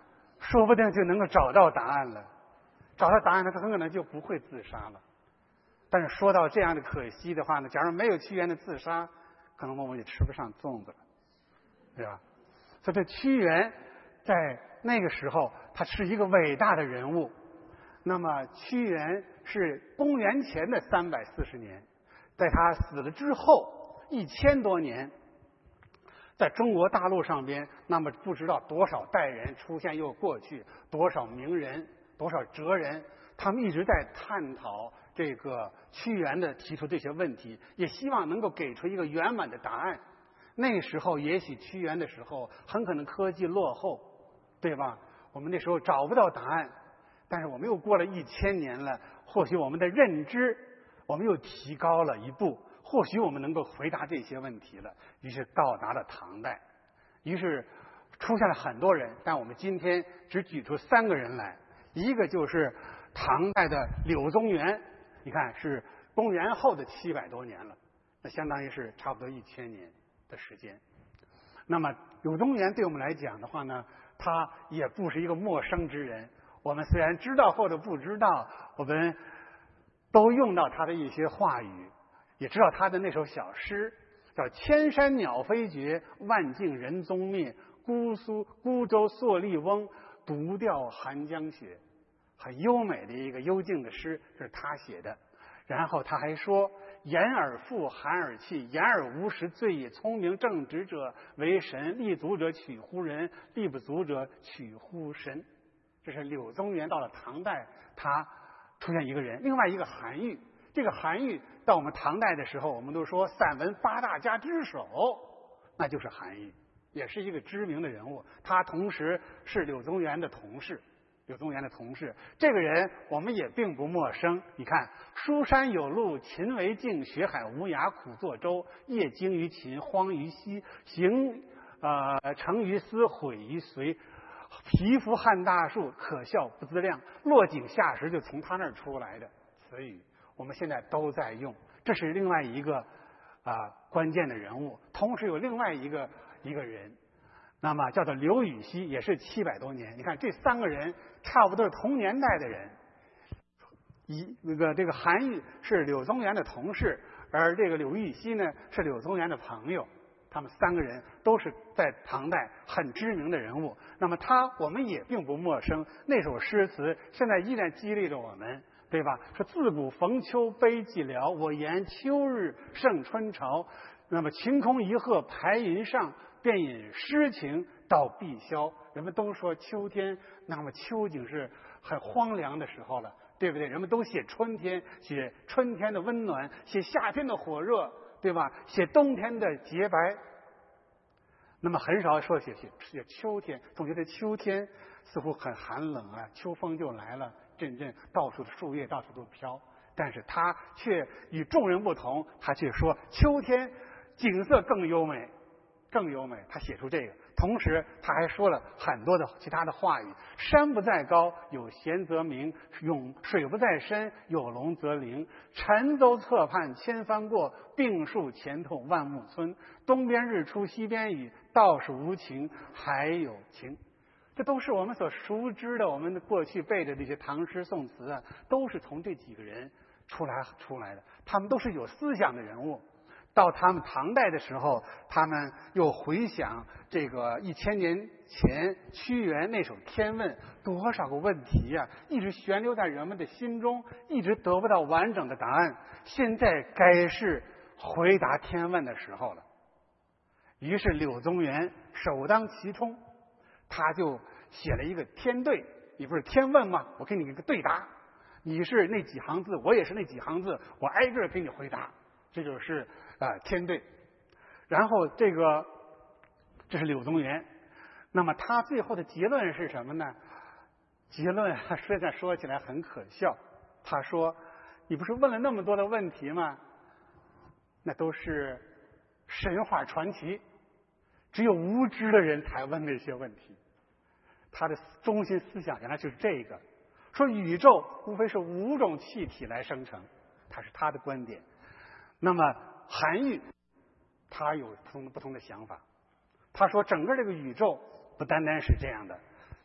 说不定就能够找到答案了。找到答案，他很可能就不会自杀了。但是说到这样的可惜的话呢，假如没有屈原的自杀，可能我们也吃不上粽子了，对吧？所以这屈原在那个时候，他是一个伟大的人物。那么屈原是公元前的三百四十年，在他死了之后一千多年，在中国大陆上边，那么不知道多少代人出现又过去，多少名人，多少哲人，他们一直在探讨这个屈原的提出这些问题，也希望能够给出一个圆满的答案。那个时候也许屈原的时候很可能科技落后，对吧？我们那时候找不到答案，但是我们又过了一千年了，或许我们的认知我们又提高了一步，或许我们能够回答这些问题了。于是到达了唐代，于是出现了很多人，但我们今天只举出三个人来。一个就是唐代的柳宗元，你看是公元后的七百多年了，那相当于是差不多一千年的时间。那么柳宗元对我们来讲的话呢，他也不是一个陌生之人。我们虽然知道或者不知道，我们都用到他的一些话语，也知道他的那首小诗，叫千山鸟飞绝，万径人踪灭，姑苏孤舟蓑笠翁，独钓寒江雪。很优美的一个幽静的诗，这是他写的。然后他还说，言而富，含而弃，言而无实，罪也。聪明正直者为神，立足者取乎人，立不足者取乎神。这是柳宗元到了唐代，他出现一个人。另外一个韩愈，这个韩愈到我们唐代的时候，我们都说散文八大家之首，那就是韩愈，也是一个知名的人物。他同时是柳宗元的同事。柳宗元的同事，这个人我们也并不陌生。你看，书山有路勤为径，学海无涯苦作舟。业精于勤，荒于嬉，行呃成于思，毁于随。蚍蜉撼大树，可笑不自量。落井下石就从他那儿出来的词语，我们现在都在用。这是另外一个啊、呃、关键的人物。同时有另外一个一个人。那么叫做刘禹锡，也是七百多年。你看这三个人差不多是同年代的人。一那个这个韩愈是柳宗元的同事，而这个刘禹锡呢是柳宗元的朋友。他们三个人都是在唐代很知名的人物。那么他我们也并不陌生，那首诗词现在依然激励着我们，对吧？说自古逢秋悲寂寥，我言秋日胜春朝。那么晴空一鹤排云上，便引诗情到碧霄。人们都说秋天，那么秋景是很荒凉的时候了，对不对？人们都写春天，写春天的温暖，写夏天的火热，对吧？写冬天的洁白。那么很少说写写写秋天，总觉得秋天似乎很寒冷啊，秋风就来了，阵阵到处的树叶到处都飘。但是他却与众人不同，他却说秋天景色更优美，更优美。他写出这个，同时他还说了很多的其他的话语：山不在高，有贤则名；涌水不在深，有龙则灵。沉舟侧畔千帆过，病树前头万木村。东边日出西边雨，道是无晴还有晴。这都是我们所熟知的，我们过去背的这些唐诗宋词啊，都是从这几个人出来出来的。他们都是有思想的人物。到他们唐代的时候，他们又回想这个一千年前屈原那首《天问》，多少个问题呀、啊，一直悬留在人们的心中，一直得不到完整的答案。现在该是回答天问的时候了。于是柳宗元首当其冲，他就写了一个天对。你不是天问吗？我给你一个对答，你是那几行字，我也是那几行字，我挨个给你回答。这就是啊、呃、天对。然后这个这是柳宗元。那么他最后的结论是什么呢？结论实在说起来很可笑。他说：“你不是问了那么多的问题吗？那都是神话传奇，只有无知的人才问那些问题。”他的中心思想原来就是这个，说宇宙无非是五种气体来生成，他是他的观点。那么韩愈他有不同不同的想法，他说整个这个宇宙不单单是这样的，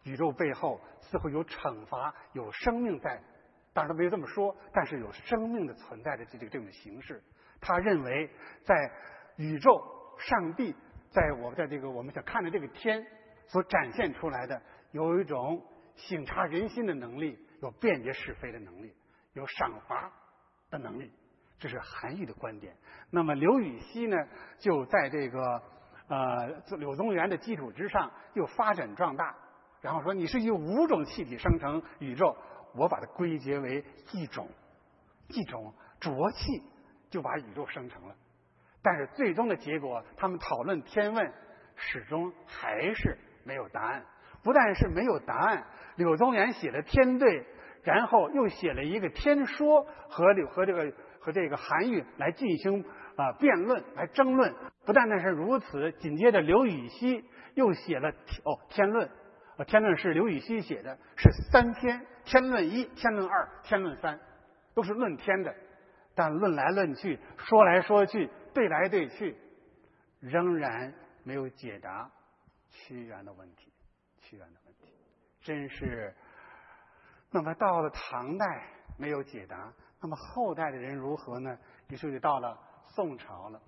宇宙背后似乎有惩罚，有生命在，当然他没有这么说，但是有生命的存在的这这个这种形式。他认为在宇宙上帝在我在这个我们想看的这个天所展现出来的，有一种省察人心的能力，有辨别是非的能力，有赏罚的能力，这是韩愈的观点。那么刘禹锡呢，就在这个呃柳宗元的基础之上又发展壮大，然后说你是以五种气体生成宇宙，我把它归结为一种一种浊气就把宇宙生成了。但是最终的结果，他们讨论天问始终还是没有答案。不但是没有答案，柳宗元写了天对，然后又写了一个天说，和柳和这个和这个韩愈来进行啊、呃、辩论，来争论。不但但是如此，紧接着刘禹锡又写了哦天论，呃天论是刘禹锡写的，是三篇，天论一、天论二、天论三，都是论天的。但论来论去，说来说去，对来对去，仍然没有解答屈原的问题。屈原的问题真是，那么到了唐代没有解答，那么后代的人如何呢？于是就到了宋朝了。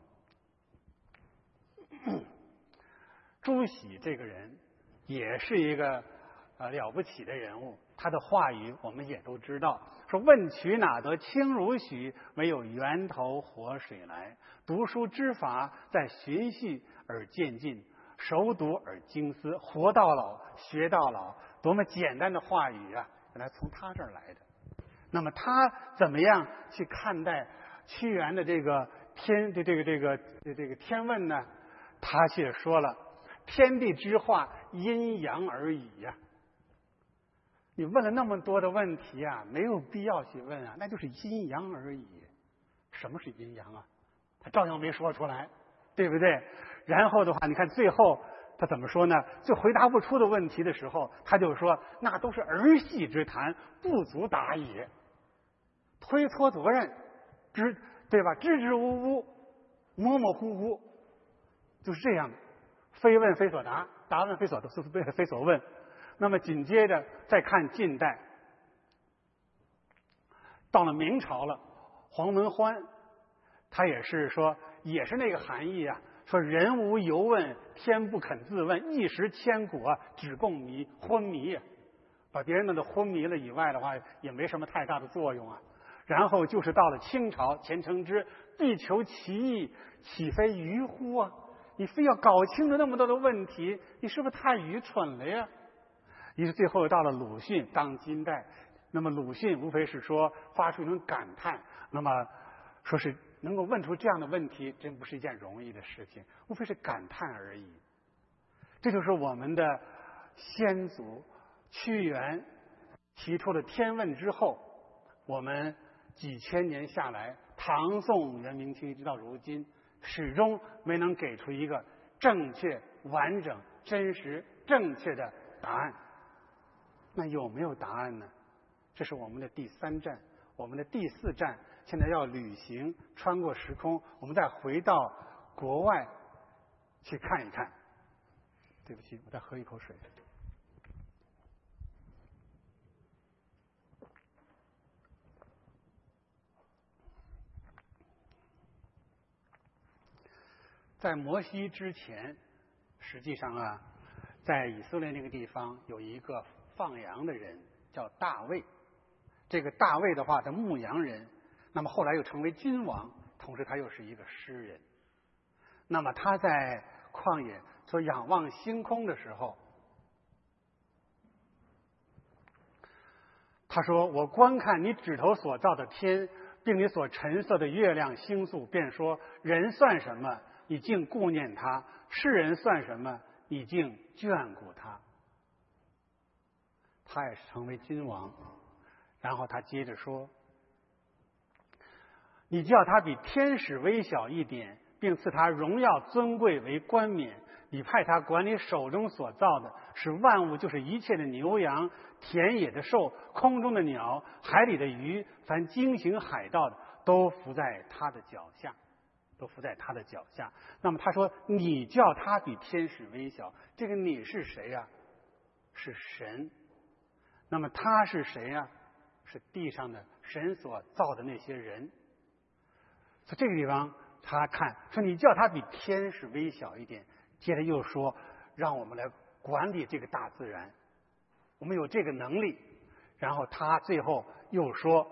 朱熹这个人也是一个呃了不起的人物，他的话语我们也都知道，说问渠哪得清如许，唯有源头活水来。读书知法在循序而渐进，熟读而精思，活到老学到老，多么简单的话语啊，原来从他这儿来的。那么他怎么样去看待屈原的这个天的这个这个这个天问呢？他却说了，天地之化，阴阳而已呀、啊。你问了那么多的问题啊，没有必要去问啊，那就是阴阳而已。什么是阴阳啊？他照样没说出来，对不对？然后的话，你看最后他怎么说呢？就回答不出的问题的时候，他就说那都是儿戏之谈，不足答也。推脱责任，支对吧？支支吾吾，模模糊糊，就是这样，非问非所答，答问非所非所问。那么紧接着再看近代，到了明朝了，黄文欢他也是说，也是那个含义啊，说人无由问，天不肯自问，一时千古啊，只共迷昏迷啊，把别人弄得昏迷了以外的话，也没什么太大的作用啊。然后就是到了清朝，钱承之必求其意，岂非愚乎啊？你非要搞清楚那么多的问题，你是不是太愚蠢了呀？于是最后到了鲁迅，当今代，那么鲁迅无非是说发出一种感叹，那么说是能够问出这样的问题，真不是一件容易的事情，无非是感叹而已。这就是我们的先祖屈原提出了天问之后，我们几千年下来，唐宋元明清一直到如今，始终没能给出一个正确、完整、真实、正确的答案。那有没有答案呢？这是我们的第三站，我们的第四站，现在要旅行，穿过时空，我们再回到国外去看一看。对不起，我再喝一口水。在摩西之前，实际上啊，在以色列那个地方有一个放羊的人叫大卫。这个大卫的话，他牧羊人，那么后来又成为君王，同时他又是一个诗人。那么他在旷野所仰望星空的时候，他说：“我观看你指头所造的天，并你所陈设的月亮星宿，便说：人算什么？你竟顾念他；世人算什么？你竟眷顾他。”他也是成为君王。然后他接着说：“你叫他比天使微小一点，并赐他荣耀尊贵为冠冕。你派他管理手中所造的，使万物，就是一切的牛羊、田野的兽、空中的鸟、海里的鱼，凡经行海道的，都伏在他的脚下，都伏在他的脚下。”那么他说：“你叫他比天使微小，这个你是谁呀、啊？ 是神。那么他是谁呀？是地上的神所造的那些人。所以这个地方他看说，你叫他比天使微小一点，接着又说让我们来管理这个大自然，我们有这个能力。然后他最后又说，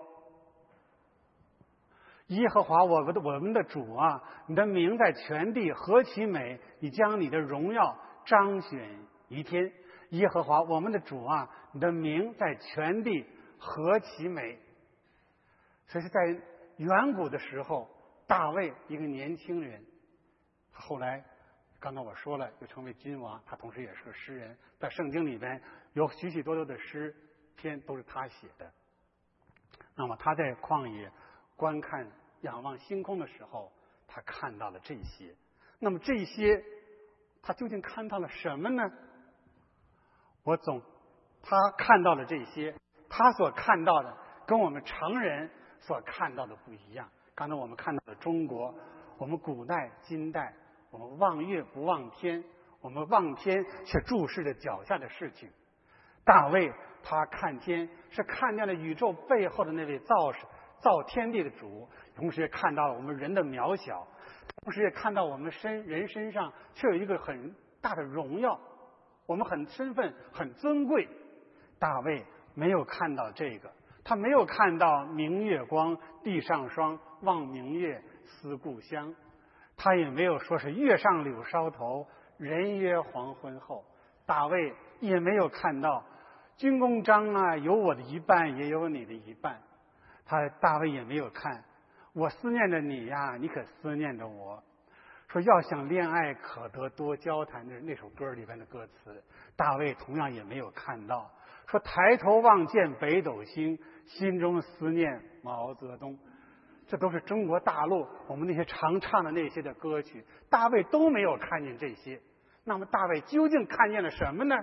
耶和华我们的我们的主啊，你的名在全地何其美，你将你的荣耀彰显于天。耶和华我们的主啊，你的名在全地何其美。所以是在远古的时候，大卫一个年轻人，后来刚才我说了又成为君王，他同时也是个诗人，在圣经里面有许许多多的诗篇都是他写的。那么他在旷野观看仰望星空的时候，他看到了这些。那么这些他究竟看到了什么呢？我总他看到了这些，他所看到的跟我们常人所看到的不一样。刚才我们看到了中国，我们古代今代，我们望月不望天，我们望天却注视着脚下的事情。大卫他看天是看见了宇宙背后的那位造造天地的主，同时也看到了我们人的渺小，同时也看到我们身人身上却有一个很大的荣耀，我们很身份很尊贵。大卫没有看到这个，他没有看到明月光地上霜，望明月思故乡。他也没有说是月上柳梢头，人约黄昏后。大卫也没有看到军功章啊，有我的一半也有你的一半。他大卫也没有看我思念着你呀，你可思念着我。说要想恋爱可得多交谈的那首歌里边的歌词，大卫同样也没有看到。说抬头望见北斗星，心中思念毛泽东。这都是中国大陆我们那些常唱的那些的歌曲，大卫都没有看见这些。那么大卫究竟看见了什么呢？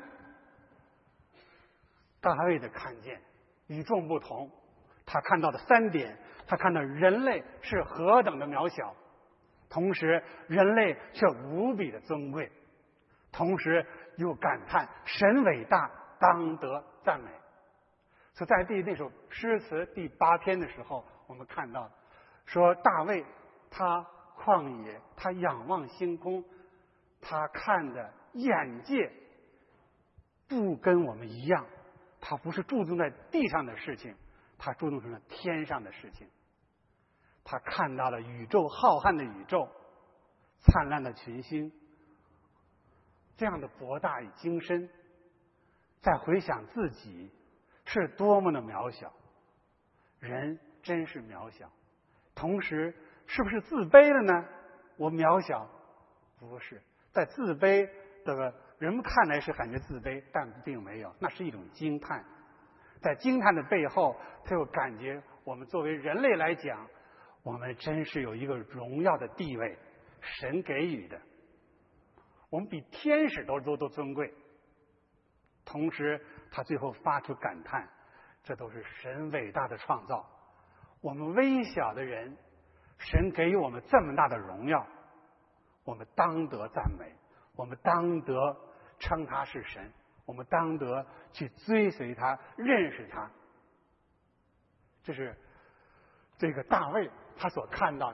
大卫的看见与众不同，他看到的三点：他看到人类是何等的渺小，同时人类却无比的尊贵，同时又感叹神伟大，当得赞美。所以在第那首诗词第八篇的时候，我们看到说大卫他旷野，他仰望星空，他看的眼界不跟我们一样，他不是注重在地上的事情，他注重在天上的事情。他看到了宇宙浩瀚的宇宙，灿烂的群星，这样的博大与精深。再回想自己是多么的渺小，人真是渺小。同时是不是自卑了呢？我渺小，不是。在自卑的人们看来是感觉自卑，但并没有，那是一种惊叹。在惊叹的背后，他又感觉我们作为人类来讲，我们真是有一个荣耀的地位，神给予的，我们比天使都都都尊贵。同时他最后发出感叹，这都是神伟大的创造，我们微小的人，神给予我们这么大的荣耀，我们当得赞美，我们当得称他是神，我们当得去追随他，认识他。这是这个大卫他所看到的，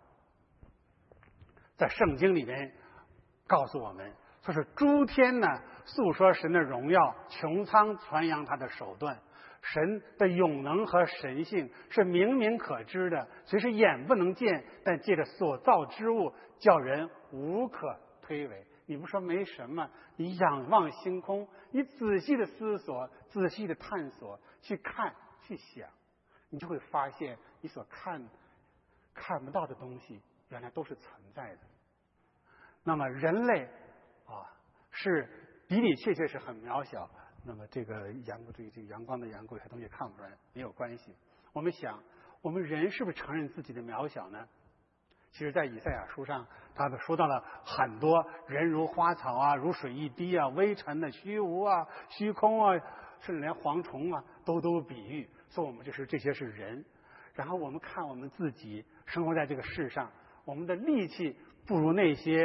在圣经里面告诉我们，说是诸天呢诉说神的荣耀，穹苍传扬他的手段。神的永能和神性是明明可知的，虽是眼不能见，但借着所造之物，叫人无可推诿。你不说没什么，你仰望星空，你仔细的思索，仔细的探索，去看去想，你就会发现你所看看不到的东西原来都是存在的。那么人类啊，是的的确确是很渺小。那么这个阳光，这个这个阳光的阳光，这东西看不出来，没有关系。我们想，我们人是不是承认自己的渺小呢？其实在以赛亚书上，他们说到了很多人如花草啊，如水一滴啊，微尘的虚无啊，虚空啊，甚至连蝗虫啊都都比喻，说我们就是这些是人。然后我们看我们自己生活在这个世上，我们的力气不如那些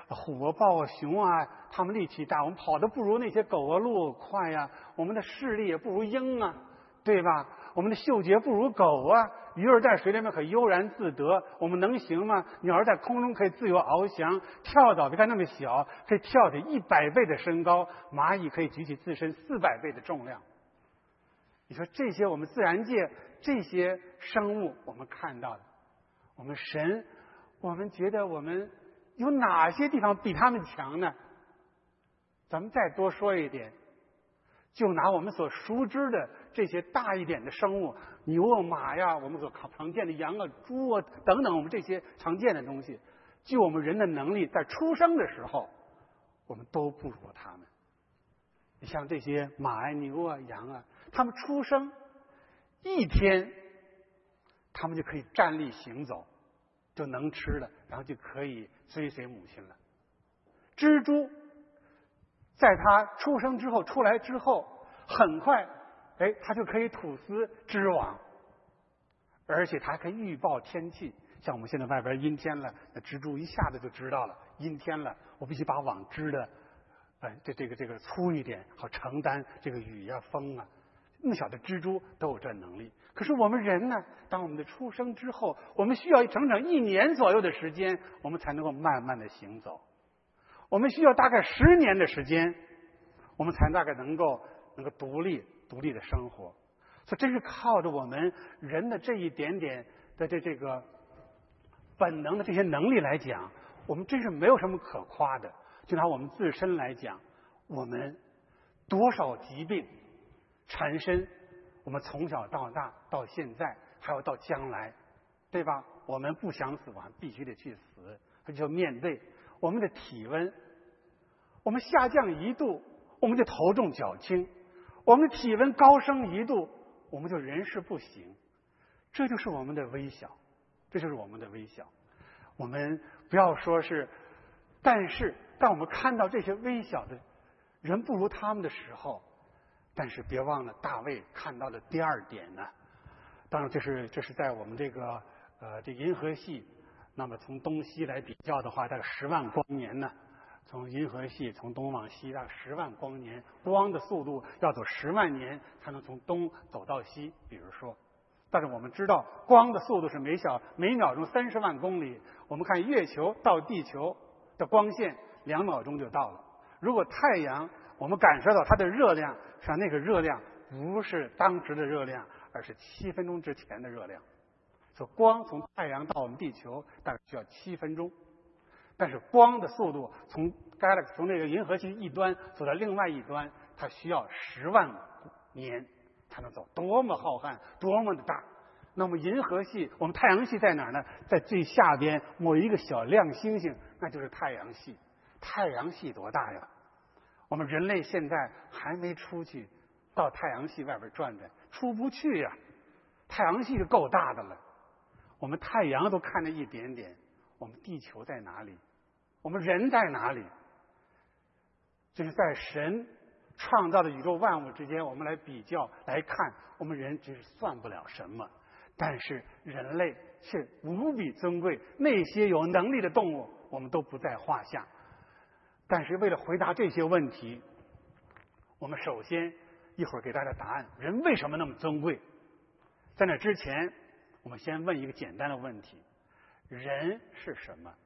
虎啊、豹啊、熊啊，它们力气大，我们跑得不如那些狗啊、鹿快呀、啊，我们的视力也不如鹰啊，对吧？我们的嗅觉不如狗啊，鱼儿在水里面可悠然自得，我们能行吗？鸟儿在空中可以自由翱翔，跳蚤别看那么小，可以跳起一百倍的身高，蚂蚁可以举起自身四百倍的重量。你说这些我们自然界这些生物我们看到的，我们神，我们觉得我们有哪些地方比他们强呢？咱们再多说一点，就拿我们所熟知的这些大一点的生物，牛啊、马呀，我们所常见的羊啊、猪啊等等，我们这些常见的东西，就我们人的能力，在出生的时候，我们都不如他们。你像这些马啊、牛啊、羊啊，他们出生一天，他们就可以站立行走，就能吃了，然后就可以追随母亲了。蜘蛛在它出生之后出来之后，很快，哎，它就可以吐丝织网，而且它还可以预报天气。像我们现在外边阴天了，那蜘蛛一下子就知道了，阴天了，我必须把网织的，哎，这这个这个粗一点，好承担这个雨呀、风啊。那么小的蜘蛛都有这能力。可是我们人呢，当我们的出生之后，我们需要整整一年左右的时间，我们才能够慢慢的行走。我们需要大概十年的时间，我们才大概能够能够独立独立的生活。所以真是靠着我们人的这一点点的这这个本能的这些能力来讲，我们真是没有什么可夸的。就拿我们自身来讲，我们多少疾病缠身，我们从小到大到现在还有到将来，对吧？我们不想死亡，必须得去死，这就面对。我们的体温，我们下降一度，我们就头重脚轻；我们的体温高升一度，我们就人事不省。这就是我们的微小，这就是我们的微小。我们不要说是，但是当我们看到这些微小的人不如他们的时候，但是别忘了大卫看到的第二点呢。当然，这是这是在我们这个呃这银河系。那么从东西来比较的话，大概十万光年呢。从银河系从东往西大概十万光年，光的速度要走十万年才能从东走到西。比如说，但是我们知道光的速度是每小每秒钟三十万公里。我们看月球到地球的光线两秒钟就到了。如果太阳，我们感受到它的热量，实际上那个热量不是当时的热量，而是七分钟之前的热量。所以光从太阳到我们地球大概需要七分钟，但是光的速度从 galaxy 从那个银河系一端走到另外一端，它需要十万年才能走，多么浩瀚，多么的大！那么银河系，我们太阳系在哪儿呢？在最下边某一个小亮星星，那就是太阳系。太阳系多大呀？我们人类现在还没出去到太阳系外边转转，出不去呀。太阳系就够大的了。我们太阳都看着一点点，我们地球在哪里？我们人在哪里？就是在神创造的宇宙万物之间，我们来比较来看，我们人只是算不了什么，但是人类却无比尊贵。那些有能力的动物，我们都不在话下。但是为了回答这些问题，我们首先一会儿给大家答案：人为什么那么尊贵？在那之前，我们先问一个简单的问题：人是什么？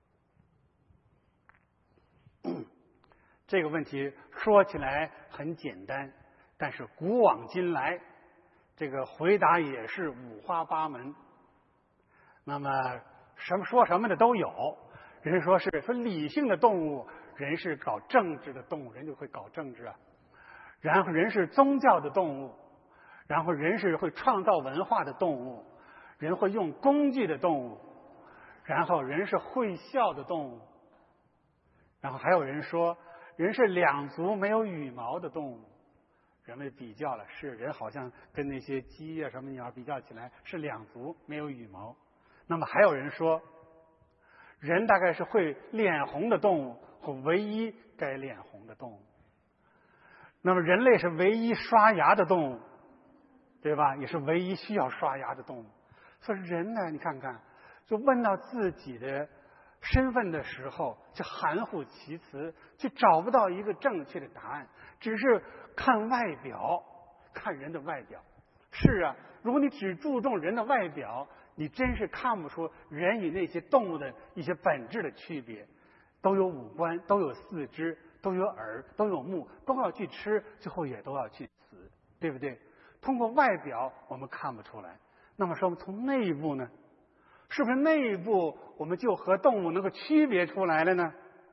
这个问题说起来很简单，但是古往今来，这个回答也是五花八门。那么什么说什么的都有。人说是说理性的动物，人是搞政治的动物，人就会搞政治啊。然后人是宗教的动物，然后人是会创造文化的动物，人会用工具的动物，然后人是会笑的动物，然后还有人说人是两足没有羽毛的动物。人们比较了，是人好像跟那些鸡啊什么鸟比较起来是两足没有羽毛。那么还有人说人大概是会脸红的动物，或唯一该脸红的动物。那么人类是唯一刷牙的动物，对吧？也是唯一需要刷牙的动物。所以人呢，你看看，就问到自己的身份的时候，就含糊其辞，就找不到一个正确的答案，只是看外表，看人的外表。是啊，如果你只注重人的外表，你真是看不出人与那些动物的一些本质的区别。都有五官，都有四肢，都有耳，都有目，都要去吃，最后也都要去死，对不对？通过外表我们看不出来，那么说从内部呢？是不是内部我们就和动物能够区别出来了呢？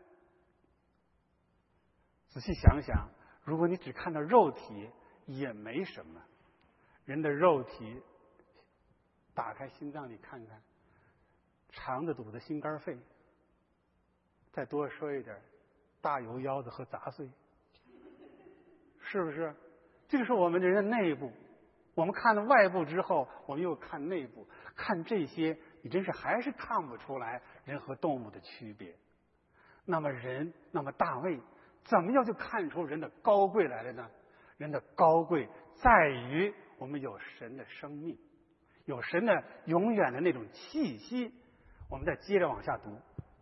仔细想想，如果你只看到肉体也没什么，人的肉体打开心脏里看看，肠子、肚子、心肝肺，再多说一点，大油腰子和杂碎，是不是？这个是我们的人的内部。我们看了外部之后，我们又看内部，看这些，你真是还是看不出来人和动物的区别。那么人，那么大卫，怎么样就看出人的高贵来了呢？人的高贵在于我们有神的生命，有神的永远的那种气息。我们再接着往下读。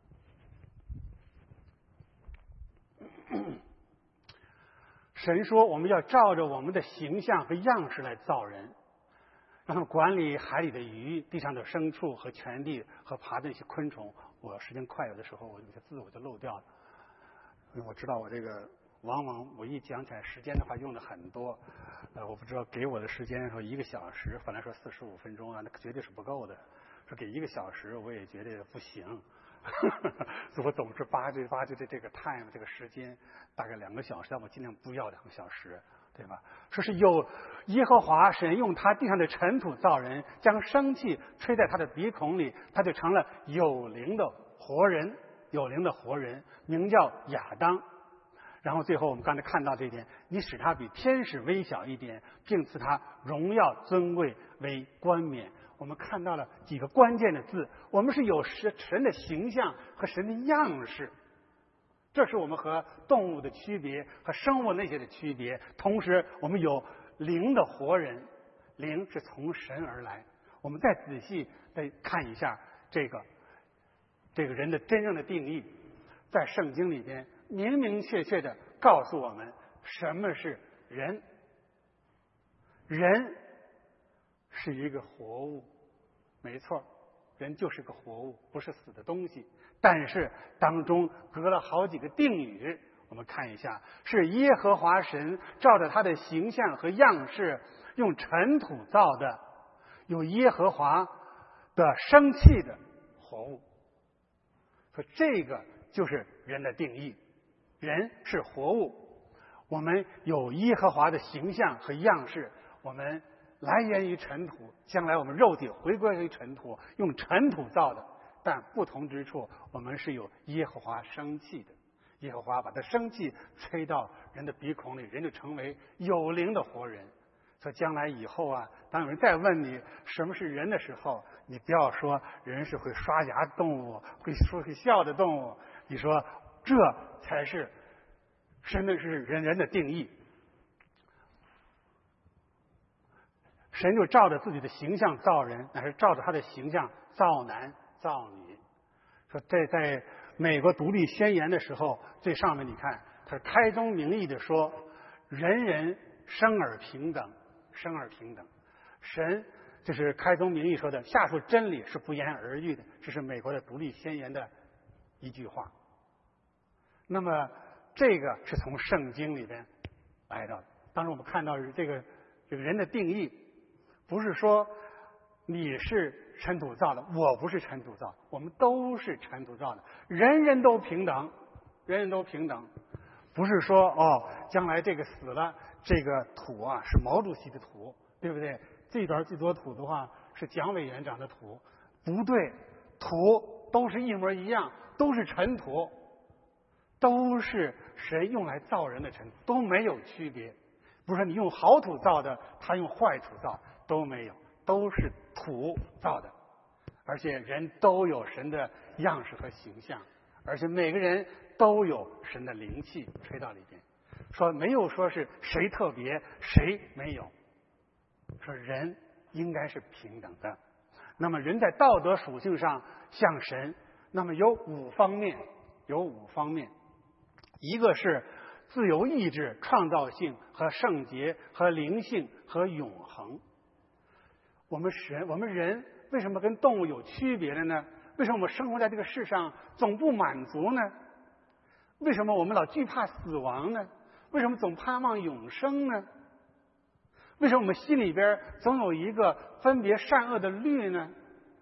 神说我们要照着我们的形象和样式来造人，让他们管理海里的鱼、地上的牲畜和全地和爬的一些昆虫。我时间快，有的时候我有些字我就漏掉了，因为我知道我这个往往我一讲起来时间的话用的很多，呃，我不知道给我的时间说一个小时，本来说四十五分钟啊，那绝对是不够的。说给一个小时，我也觉得不行。所以我总是扒着扒着这这个 time 这个时间，大概两个小时，但我尽量不要两个小时，对吧？说是有耶和华神用他地上的尘土造人，将生气吹在他的鼻孔里，他就成了有灵的活人，有灵的活人，名叫亚当。然后最后我们刚才看到这一点，你使他比天使微小一点，并赐他荣耀尊贵为冠冕。我们看到了几个关键的字，我们是有神神的形象和神的样式，这是我们和动物的区别，和生物那些的区别。同时我们有灵的活人，灵是从神而来。我们再仔细再看一下这个这个人的真正的定义，在圣经里边明明确确的告诉我们什么是人。人是一个活物，没错，人就是个活物，不是死的东西。但是当中隔了好几个定语，我们看一下，是耶和华神照着他的形象和样式，用尘土造的，有耶和华的生气的活物。说这个就是人的定义，人是活物，我们有耶和华的形象和样式，我们来源于尘土，将来我们肉体回归为尘土，用尘土造的。但不同之处，我们是有耶和华生气的，耶和华把他生气吹到人的鼻孔里，人就成为有灵的活人。所以将来以后啊，当有人再问你什么是人的时候，你不要说人是会刷牙的动物，会说会笑的动物，你说这才是真的是人人的定义。神就照着自己的形象造人，乃是照着他的形象造男造女。说这在美国独立宣言的时候，最上面你看，他是开宗明义的说，人人生而平等，生而平等。神就是开宗明义说的，下述真理是不言而喻的，这是美国的独立宣言的一句话。那么这个是从圣经里边来的。当时我们看到这个这个人的定义，不是说你是尘土造的，我不是尘土造的，我们都是尘土造的，人人都平等，人人都平等。不是说哦，将来这个死了，这个土啊是毛主席的土，对不对？这段这坨土的话是蒋委员长的土，不对，土都是一模一样，都是尘土，都是神用来造人的尘土，都没有区别。不是说你用好土造的，他用坏土造的，都没有，都是土造的。而且人都有神的样式和形象，而且每个人都有神的灵气吹到里边。说没有说是谁特别谁没有，说人应该是平等的。那么人在道德属性上像神， 那么有五方面，有五方面，一个是自由意志、创造性和圣洁和灵性和永恒。我们人，我们人为什么跟动物有区别的呢？为什么我们生活在这个世上总不满足呢？为什么我们老惧怕死亡呢？为什么总盼望永生呢？为什么我们心里边总有一个分别善恶的律呢？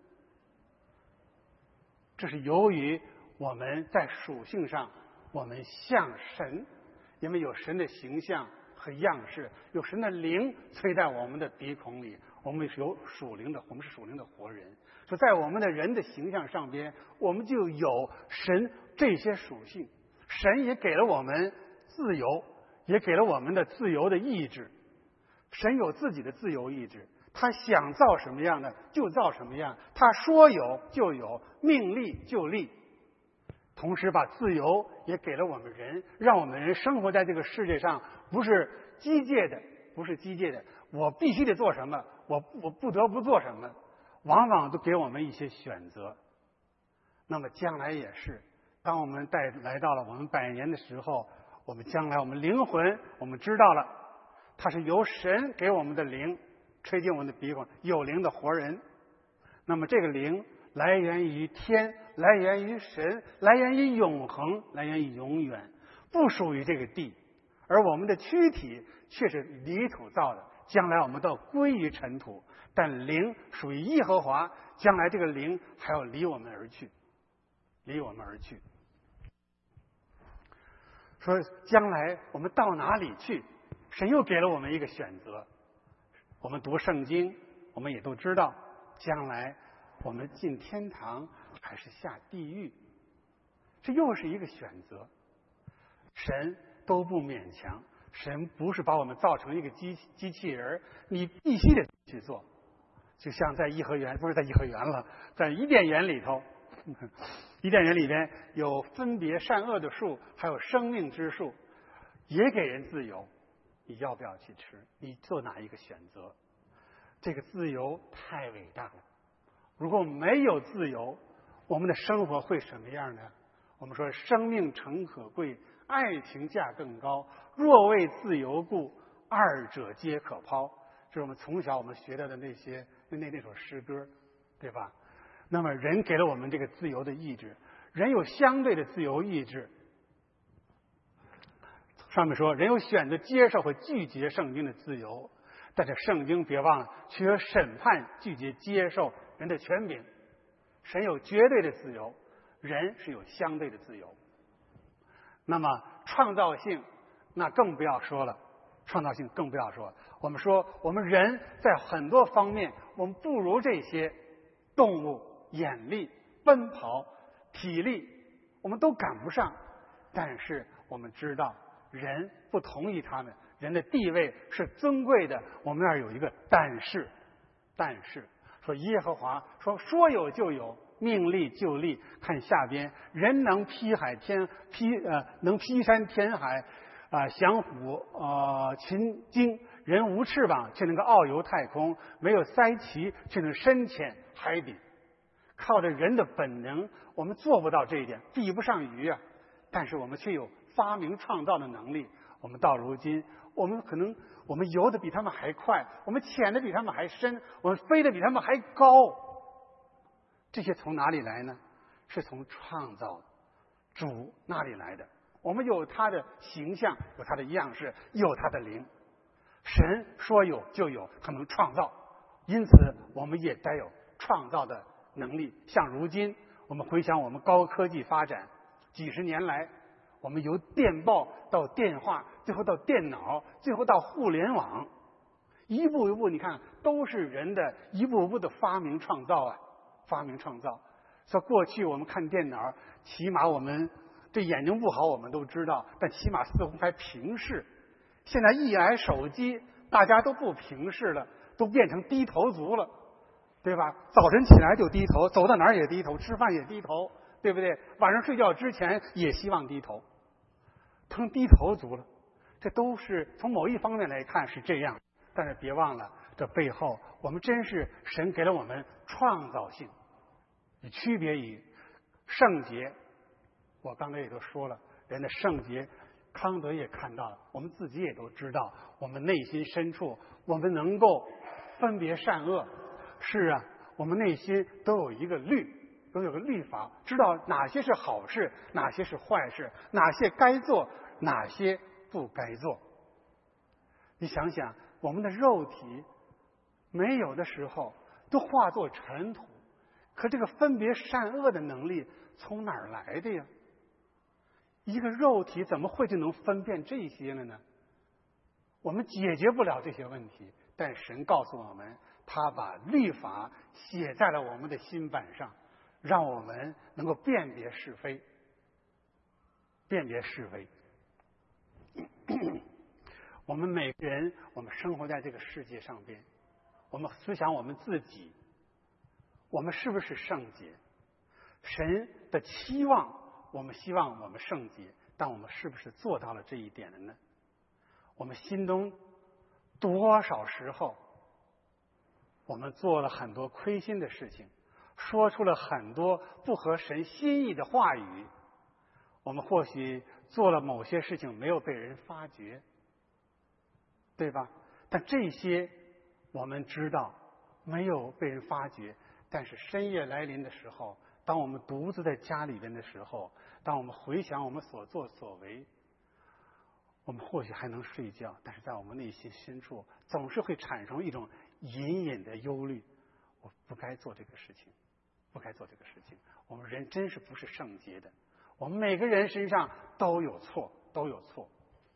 这是由于我们在属性上，我们像神，因为有神的形象和样式，有神的灵吹在我们的鼻孔里，我们是有属灵的，我们是属灵的活人。所以在我们的人的形象上边，我们就有神这些属性。神也给了我们自由，也给了我们的自由的意志。神有自己的自由意志，他想造什么样的就造什么样，他说有就有，命立就立。同时把自由也给了我们人，让我们人生活在这个世界上，不是机械的，不是机械的，我必须得做什么，我我不得不做什么，往往都给我们一些选择。那么将来也是，当我们带来到了我们百年的时候，我们将来我们灵魂我们知道了，它是由神给我们的灵吹进我们的鼻孔，有灵的活人。那么这个灵来源于天，来源于神，来源于永恒，来源于永远，不属于这个地。而我们的躯体却是泥土造的，将来我们都归于尘土。但灵属于耶和华，将来这个灵还要离我们而去，离我们而去。说将来我们到哪里去，神又给了我们一个选择。我们读圣经，我们也都知道，将来我们进天堂还是下地狱，这又是一个选择。神都不勉强，神不是把我们造成一个机机器人，你必须得去做。就像在颐和园，不是在颐和园了，在伊甸园里头，伊甸园里边有分别善恶的树，还有生命之树，也给人自由，你要不要去吃？你做哪一个选择？这个自由太伟大了。如果没有自由，我们的生活会什么样呢？我们说生命诚可贵，爱情价更高，若为自由故，二者皆可抛。这是我们从小我们学到的那些那那那首诗歌，对吧？那么人给了我们这个自由的意志，人有相对的自由意志。上面说人有选择接受和拒绝圣经的自由，但是圣经别忘了却有审判拒绝接受人的权柄。神有绝对的自由，人是有相对的自由。那么创造性那更不要说了，创造性更不要说。我们说我们人在很多方面我们不如这些动物，眼力、奔跑、体力我们都赶不上，但是我们知道人不同于他们，人的地位是尊贵的。我们那儿有一个但是，但是说耶和华说说有就有，命立就立。看下边，人能劈海天劈呃能劈山填海啊、呃，降虎呃擒鲸，人无翅膀却能够遨游太空，没有鳃鳍却能深潜海底。靠着人的本能，我们做不到这一点，比不上鱼啊。但是我们却有发明创造的能力。我们到如今，我们可能我们游的比他们还快，我们潜的比他们还深，我们飞的比他们还高。这些从哪里来呢？是从创造主那里来的。我们有他的形象，有他的样式，有他的灵。神说有就有，他能创造，因此我们也带有创造的能力。像如今我们回想我们高科技发展几十年来，我们由电报到电话，最后到电脑，最后到互联网，一步一步你看都是人的一步一步的发明创造啊，发明创造。说过去我们看电脑，起码我们这眼睛不好我们都知道，但起码似乎还平视。现在一来手机，大家都不平视了，都变成低头族了，对吧？早晨起来就低头，走到哪儿也低头，吃饭也低头，对不对？晚上睡觉之前也希望低头，成低头族了。这都是从某一方面来看是这样，但是别忘了，这背后我们真是神给了我们创造性，区别于圣洁，我刚才也都说了，人的圣洁，康德也看到了，我们自己也都知道，我们内心深处，我们能够分别善恶。是啊，我们内心都有一个律，都有个律法，知道哪些是好事，哪些是坏事，哪些该做，哪些不该做。你想想，我们的肉体没有的时候都化作尘土，可这个分别善恶的能力从哪儿来的呀？一个肉体怎么会就能分辨这些了呢？我们解决不了这些问题，但神告诉我们，他把律法写在了我们的心板上，让我们能够辨别是非，辨别是非。我们每个人，我们生活在这个世界上边，我们思想我们自己，我们是不是圣洁？神的期望，我们希望我们圣洁，但我们是不是做到了这一点了呢？我们心中多少时候，我们做了很多亏心的事情，说出了很多不合神心意的话语，我们或许做了某些事情没有被人发觉，对吧？但这些我们知道没有被人发觉，但是深夜来临的时候，当我们独自在家里边的时候，当我们回想我们所作所为，我们或许还能睡觉，但是在我们内心深处总是会产生一种隐隐的忧虑，我不该做这个事情，不该做这个事情。我们人真是不是圣洁的，我们每个人身上都有错，都有错。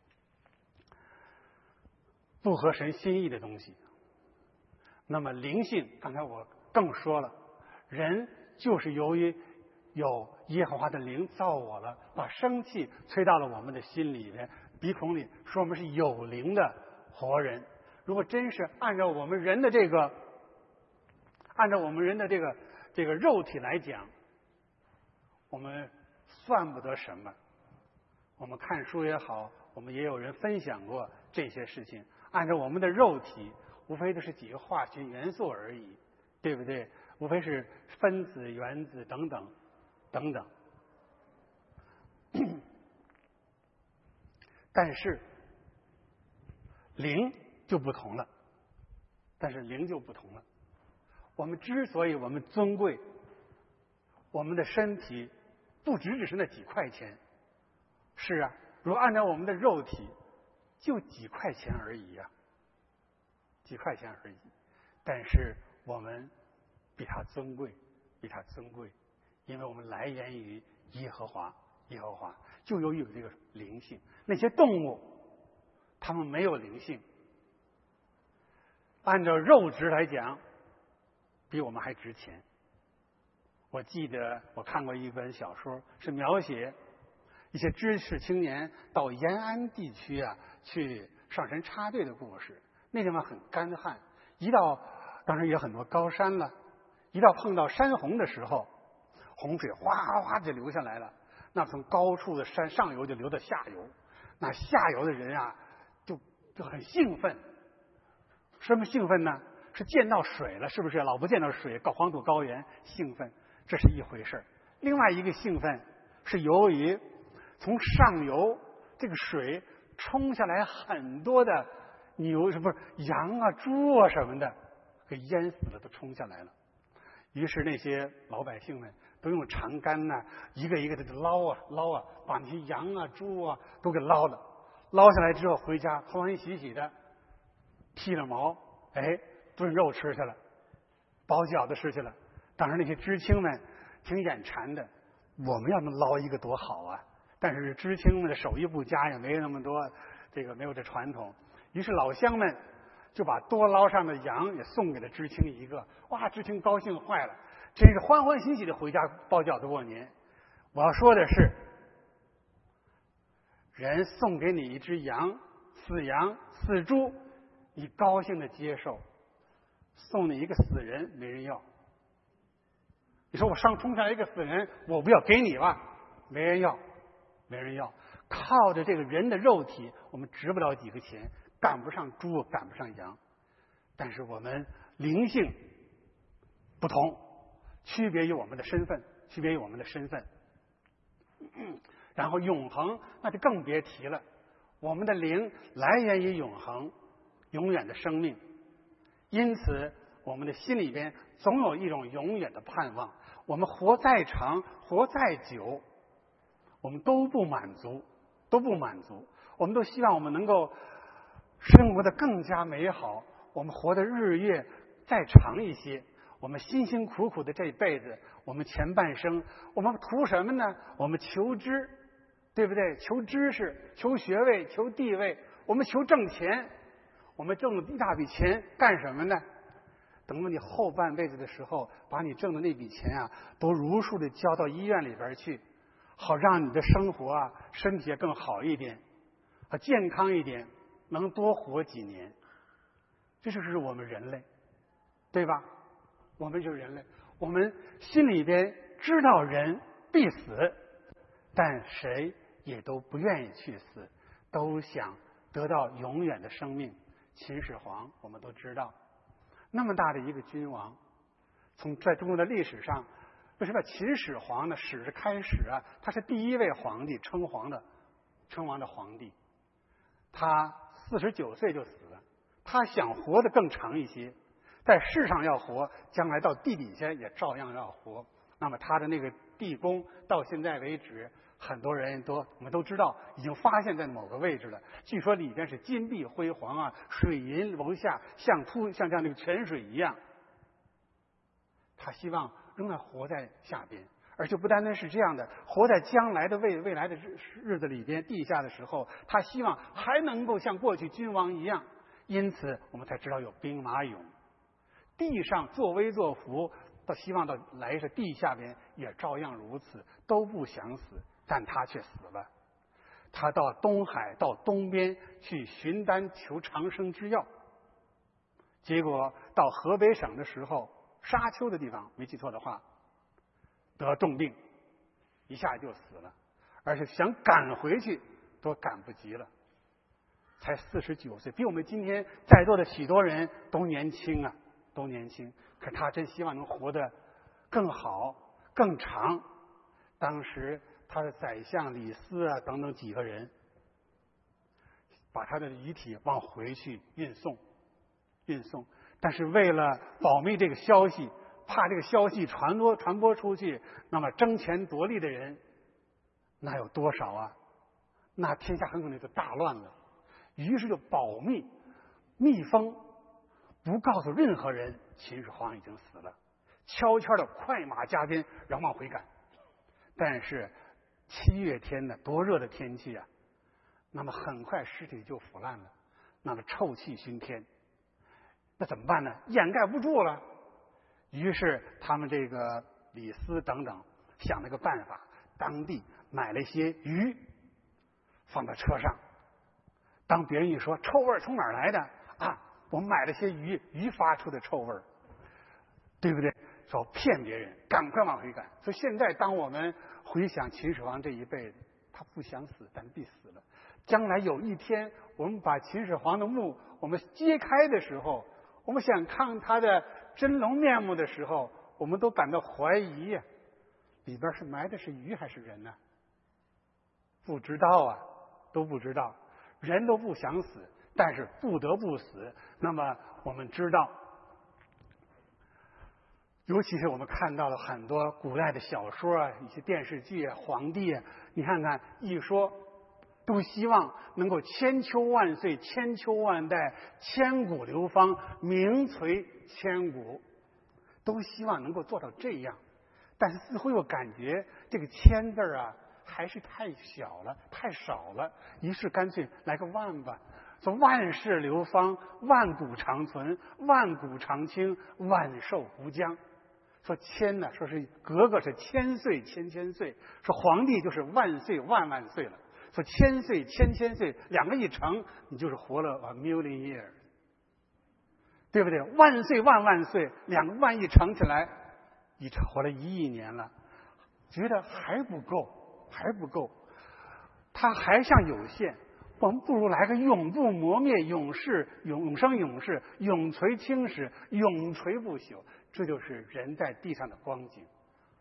不合神心意的东西。那么灵性，刚才我更说了，人就是由于有耶和华的灵造我了，把生气吹到了我们的心里面、鼻孔里，说我们是有灵的活人。如果真是按照我们人的这个，按照我们人的这个这个肉体来讲，我们算不得什么。我们看书也好，我们也有人分享过这些事情。按照我们的肉体，无非都是几个化学元素而已，对不对？无非是分子、原子等等等等。但是灵就不同了，但是灵就不同了。我们之所以我们尊贵，我们的身体不只只是那几块钱。是啊，如果按照我们的肉体，就几块钱而已呀、啊，几块钱而已。但是我们比它尊贵，比它尊贵，因为我们来源于耶和华，耶和华就由于有这个灵性。那些动物，它们没有灵性，按照肉值来讲，比我们还值钱。我记得我看过一本小说，是描写一些知识青年到延安地区啊去上山插队的故事。那地方很干旱，一到当然也有很多高山了，一到碰到山洪的时候，洪水哗哗就流下来了，那从高处的山上游就流到下游，那下游的人啊就就很兴奋。什么兴奋呢？是见到水了，是不是？老不见到水，高黄土高原兴奋，这是一回事。另外一个兴奋是由于从上游这个水冲下来很多的牛，是不是羊啊、猪啊什么的，给淹死了，都冲下来了。于是那些老百姓们都用长杆呢、啊，一个一个的捞啊捞啊，把那些羊啊、猪啊都给捞了。捞下来之后回家欢欢喜喜的剃了毛，哎，炖肉吃去了，包饺子吃去了。当时那些知青们挺眼馋的，我们要能捞一个多好啊！但是知青们的手艺不佳，也没有那么多这个没有这传统。于是老乡们就把多捞上的羊也送给了知青一个。哇，知青高兴坏了，真是欢欢喜喜的回家包饺子过年。我要说的是，人送给你一只羊，死羊死猪，你高兴的接受；送你一个死人，没人要。你说我上冲下来一个死人，我不要，给你吧，没人要，没人要。靠着这个人的肉体，我们值不了几个钱，赶不上猪，赶不上羊。但是我们灵性不同，区别于我们的身份， 区别于我们的身份。然后永恒那就更别提了，我们的灵来源于永恒永远的生命，因此我们的心里边总有一种永远的盼望。我们活再长活再久，我们都不满足都不满足我们都希望我们能够生活的更加美好，我们活的日月再长一些。我们辛辛苦苦的这一辈子，我们前半生我们图什么呢？我们求知，对不对？求知识，求学位，求地位，我们求挣钱。我们挣了一大笔钱干什么呢？等到你后半辈子的时候，把你挣的那笔钱啊都如数的交到医院里边去，好让你的生活啊身体也更好一点啊，健康一点，能多活几年。这就是我们人类，对吧？我们就是人类，我们心里边知道人必死，但谁也都不愿意去死，都想得到永远的生命。秦始皇我们都知道，那么大的一个君王，从在中国的历史上，为什么秦始皇呢？史是开始啊，他是第一位皇帝，称皇的称王的皇帝。他四十九岁就死了，他想活得更长一些，在世上要活，将来到地底下也照样要活。那么他的那个地宫到现在为止，很多人都我们都知道，已经发现在某个位置了。据说里边是金碧辉煌啊，水银楼下像突像这样的泉水一样。他希望仍然活在下边，而且不单单是这样的，活在将来的未未来的日日子里边，地下的时候，他希望还能够像过去君王一样。因此，我们才知道有兵马俑。地上作威作福，到希望到来是地下边也照样如此，都不想死，但他却死了。他到东海到东边去寻丹求长生之药，结果到河北省的时候，沙丘的地方没记错的话，得重病，一下就死了，而且想赶回去都赶不及了。才四十九岁，比我们今天在座的许多人都年轻啊，都年轻。可他真希望能活得更好、更长。当时他的宰相李斯啊等等几个人，把他的遗体往回去运送，运送。但是为了保密这个消息，怕这个消息传播传播出去，那么争权夺利的人那有多少啊？那天下很可能就大乱了。于是就保密密封，不告诉任何人秦始皇已经死了，悄悄的快马加鞭然后往回赶。但是七月天呢，多热的天气啊，那么很快尸体就腐烂了，那么臭气熏天，那怎么办呢？掩盖不住了。于是他们这个李斯等等想了个办法，当地买了一些鱼放在车上。当别人一说臭味从哪儿来的啊，我们买了些鱼，鱼发出的臭味，对不对？说骗别人，赶快往回赶。所以现在当我们回想秦始皇这一辈子，他不想死，但必死了。将来有一天，我们把秦始皇的墓我们揭开的时候，我们想看他的真容面目的时候，我们都感到怀疑呀、啊，里边是埋的是鱼还是人呢？不知道啊，都不知道。人都不想死，但是不得不死。那么我们知道，尤其是我们看到了很多古代的小说啊，一些电视剧啊，皇帝啊，你看看一说都希望能够千秋万岁，千秋万代，千古流芳，名垂千古，都希望能够做到这样。但是似乎又感觉这个千字啊还是太小了，太少了，于是干脆来个万吧，说万世流芳，万古长存，万古长青，万寿无疆。说千呢，说是格格是千岁千千岁，说皇帝就是万岁万万岁了。说千岁千千岁，两个一乘，你就是活了 a million years， 对不对？万岁万万岁，两个万一乘起来，一活了一亿年了，觉得还不够。还不够，它还像有限，我们不如来个永不磨灭，永世永生永世，永垂青史，永垂不朽。这就是人在地上的光景。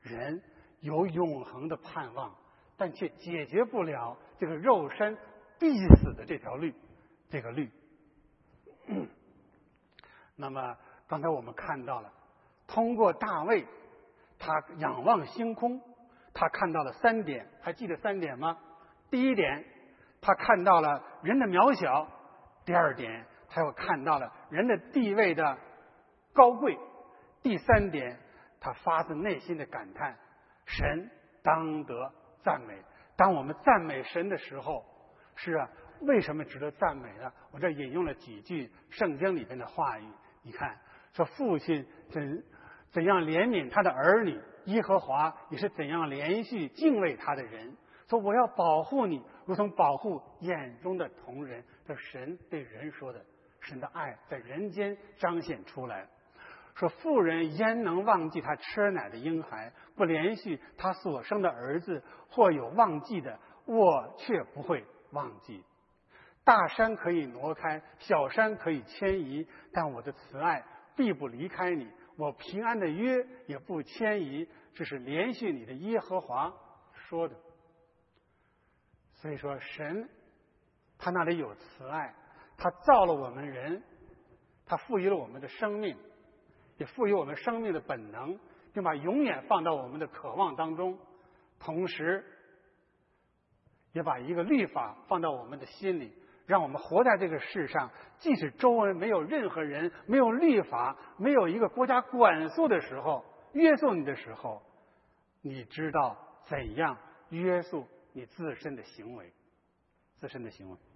人有永恒的盼望，但却解决不了这个肉身必死的这条律，这个律。嗯、那么刚才我们看到了，通过大卫，他仰望星空，他看到了三点，还记得三点吗？第一点，他看到了人的渺小；第二点，他又看到了人的地位的高贵；第三点，他发自内心的感叹：神当得赞美。当我们赞美神的时候，是啊，为什么值得赞美呢？我这引用了几句圣经里边的话语，你看，说父亲怎怎样怜悯他的儿女，耶和华也是怎样连续敬畏他的人。说我要保护你，如同保护眼中的瞳人。这神对人说的，神的爱在人间彰显出来。说妇人焉能忘记他吃奶的婴孩，不连续他所生的儿子？或有忘记的，我却不会忘记。大山可以挪开，小山可以迁移，但我的慈爱必不离开你，我平安的约也不迁移。这是连续你的耶和华说的。所以说，神他那里有慈爱，他造了我们人，他赋予了我们的生命，也赋予我们生命的本能，并把永远放到我们的渴望当中，同时也把一个律法放到我们的心里，让我们活在这个世上，即使周围没有任何人，没有律法，没有一个国家管束的时候，约束你的时候，你知道怎样约束你自身的行为，自身的行为。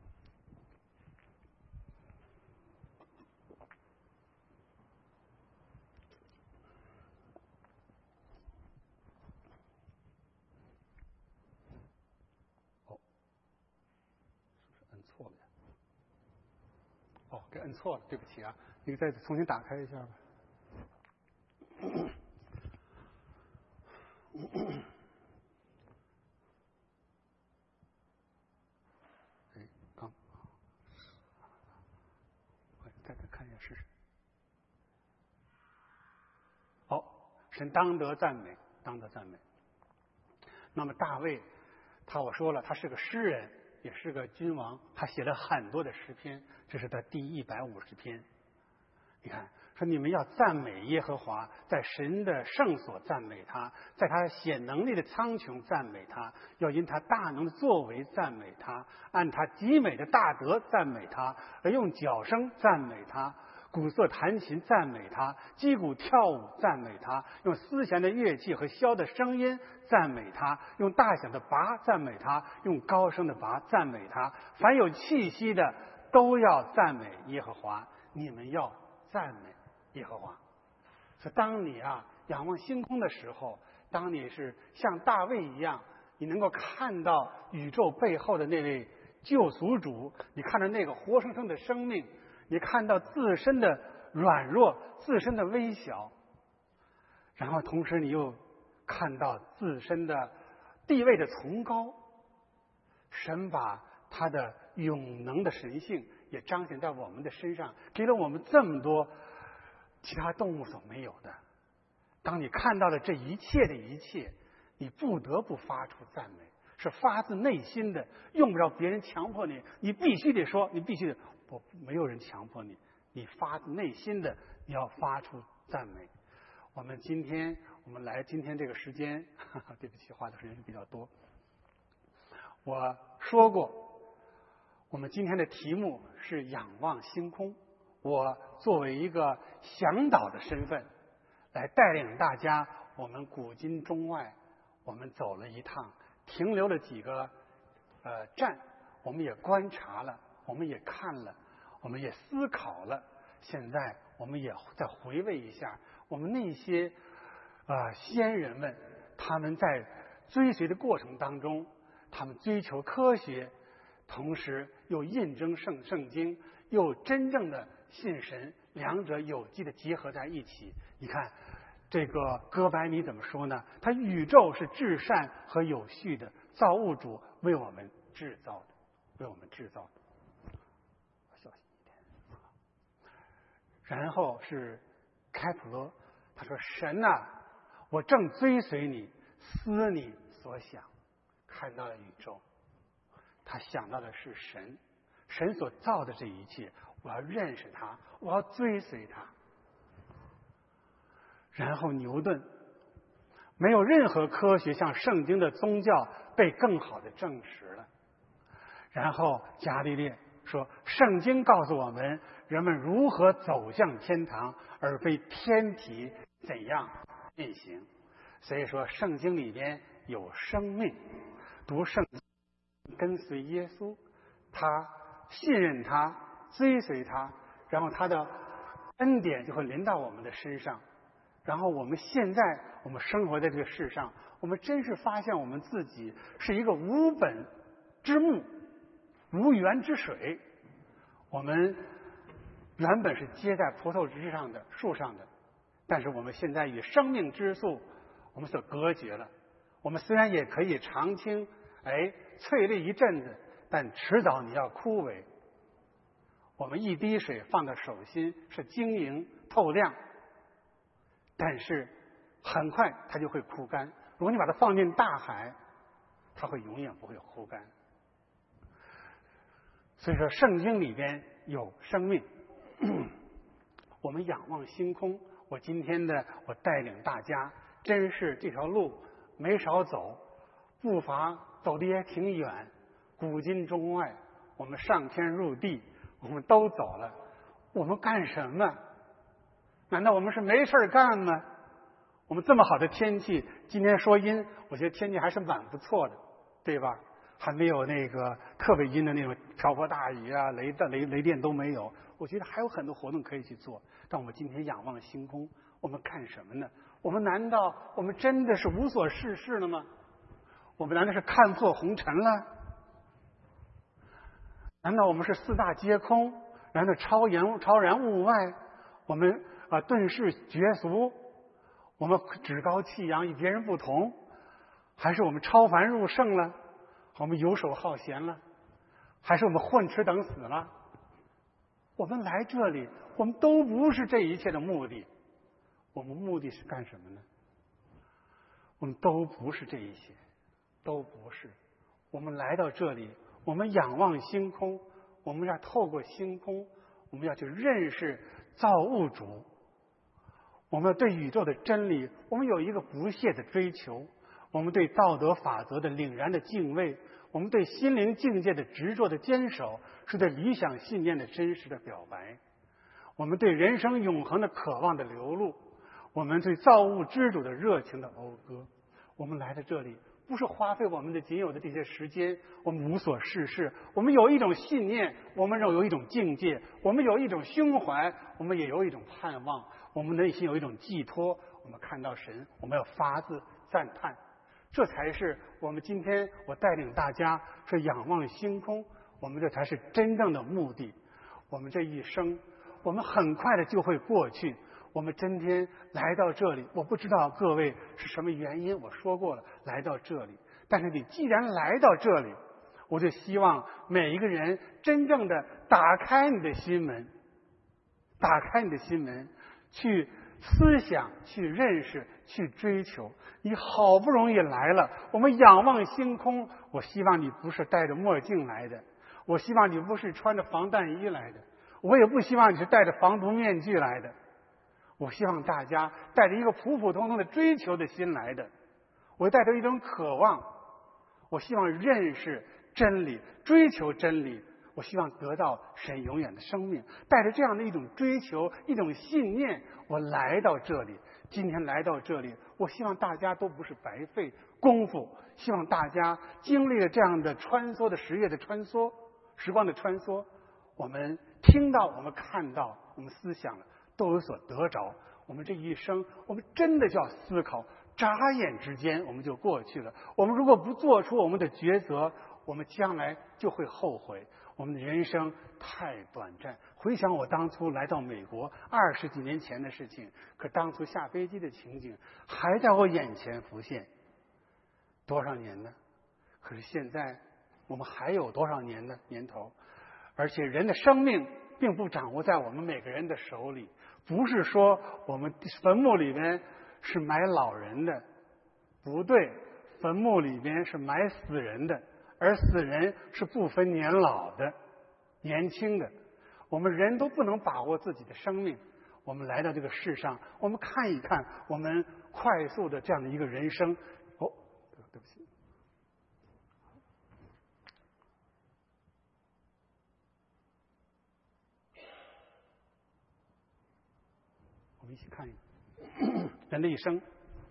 哦，是不是摁错了呀？哦，给摁错了，对不起啊，你再重新打开一下吧。哎，刚，再再看一下试试。好，神当得赞美，当得赞美。那么大卫，他我说了，他是个诗人，也是个君王，他写了很多的诗篇，这是他第一百五十篇。你看，说你们要赞美耶和华，在神的圣所赞美他，在他显能力的苍穹赞美他，要因他大能的作为赞美他，按他极美的大德赞美他，而用角声赞美他，鼓瑟弹琴赞美他，击鼓跳舞赞美他，用丝弦的乐器和箫的声音赞美他，用大响的拔赞美他，用高声的拔赞美他，凡有气息的都要赞美耶和华。你们要赞美耶和华。所以当你啊仰望星空的时候，当你是像大卫一样，你能够看到宇宙背后的那位救赎主，你看到那个活生生的生命，你看到自身的软弱，自身的微小，然后同时你又看到自身的地位的崇高，神把他的永能的神性也彰显在我们的身上，给了我们这么多其他动物所没有的。当你看到了这一切的一切，你不得不发出赞美，是发自内心的，用不着别人强迫你，你必须得说，你必须得，我没有人强迫你，你发自内心的，你要发出赞美。我们今天我们来今天这个时间，哈哈，对不起，话的时间是比较多。我说过，我们今天的题目是仰望星空。我作为一个向导的身份，来带领大家，我们古今中外，我们走了一趟，停留了几个呃站，我们也观察了，我们也看了，我们也思考了。现在我们也再回味一下，我们那些啊、呃、先人们，他们在追随的过程当中，他们追求科学，同时又印证圣圣经，又真正的信神，两者有机的结合在一起。你看这个哥白尼怎么说呢？他宇宙是至善和有序的，造物主为我们制造的，为我们制造的。小心一点。然后是开普勒，他说神呐、啊， 我正追随你，思你所想。看到了宇宙，他想到的是神，神所造的这一切，我要认识他，我要追随他。然后牛顿，没有任何科学像圣经的宗教被更好的证实了。然后伽利略说，圣经告诉我们人们如何走向天堂，而非天体怎样运行。所以说圣经里边有生命，读圣经跟随耶稣，他信任他，追随他，然后他的恩典就会临到我们的身上。然后我们现在我们生活在这个世上，我们真是发现我们自己是一个无本之木，无源之水。我们原本是结在葡萄枝上的树上的，但是我们现在与生命之树我们所隔绝了。我们虽然也可以常青，哎，翠绿一阵子，但迟早你要枯萎。我们一滴水放到手心是晶莹透亮，但是很快它就会枯干。如果你把它放进大海，它会永远不会枯干。所以说圣经里边有生命。我们仰望星空，我今天的我带领大家，真是这条路没少走，步伐走的也挺远，古今中外，我们上天入地，我们都走了。我们干什么？难道我们是没事干吗？我们这么好的天气，今天说阴，我觉得天气还是蛮不错的，对吧？还没有那个特别阴的那种瓢泼大雨啊，雷的雷雷电都没有。我觉得还有很多活动可以去做。但我们今天仰望星空，我们干什么呢？我们难道我们真的是无所事事了吗？我们难道是看破红尘了？难道我们是四大皆空？难道超然超然物外？我们啊顿世绝俗？我们趾高气扬，与别人不同？还是我们超凡入圣了？我们游手好闲了？还是我们混吃等死了？我们来这里，我们都不是这一切的目的。我们目的是干什么呢？我们都不是这一些，都不是。我们来到这里，我们仰望星空，我们要透过星空，我们要去认识造物主。我们对宇宙的真理，我们有一个不懈的追求。我们对道德法则的凛然的敬畏，我们对心灵境界的执着的坚守，是对理想信念的真实的表白。我们对人生永恒的渴望的流露，我们对造物之主的热情的讴歌。我们来到这里，不是花费我们的仅有的这些时间，我们无所事事。我们有一种信念，我们有一种境界，我们有一种胸怀，我们也有一种盼望，我们内心有一种寄托。我们看到神，我们要发自赞叹。这才是我们今天我带领大家说仰望星空，我们这才是真正的目的。我们这一生，我们很快的就会过去。我们今天来到这里，我不知道各位是什么原因，我说过了，来到这里。但是你既然来到这里，我就希望每一个人真正的打开你的心门，打开你的心门，去思想，去认识，去追求。你好不容易来了，我们仰望星空，我希望你不是戴着墨镜来的，我希望你不是穿着防弹衣来的，我也不希望你是戴着防毒面具来的。我希望大家带着一个普普通通的追求的心来的，我带着一种渴望，我希望认识真理，追求真理，我希望得到神永远的生命。带着这样的一种追求，一种信念，我来到这里。今天来到这里，我希望大家都不是白费功夫，希望大家经历了这样的穿梭的时月的穿梭，时光的穿梭，我们听到，我们看到，我们思想了，都有所得着。我们这一生，我们真的就要思考，眨眼之间我们就过去了。我们如果不做出我们的抉择，我们将来就会后悔。我们的人生太短暂。回想我当初来到美国二十几年前的事情，可当初下飞机的情景还在我眼前浮现。多少年呢？可是现在我们还有多少年的年头？而且人的生命并不掌握在我们每个人的手里，不是说我们坟墓里面是埋老人的，不对，坟墓里边是埋死人的，而死人是不分年老的，年轻的。我们人都不能把握自己的生命，我们来到这个世上，我们看一看我们快速的这样的一个人生。哦，对不起，我们一起看一看人的一生。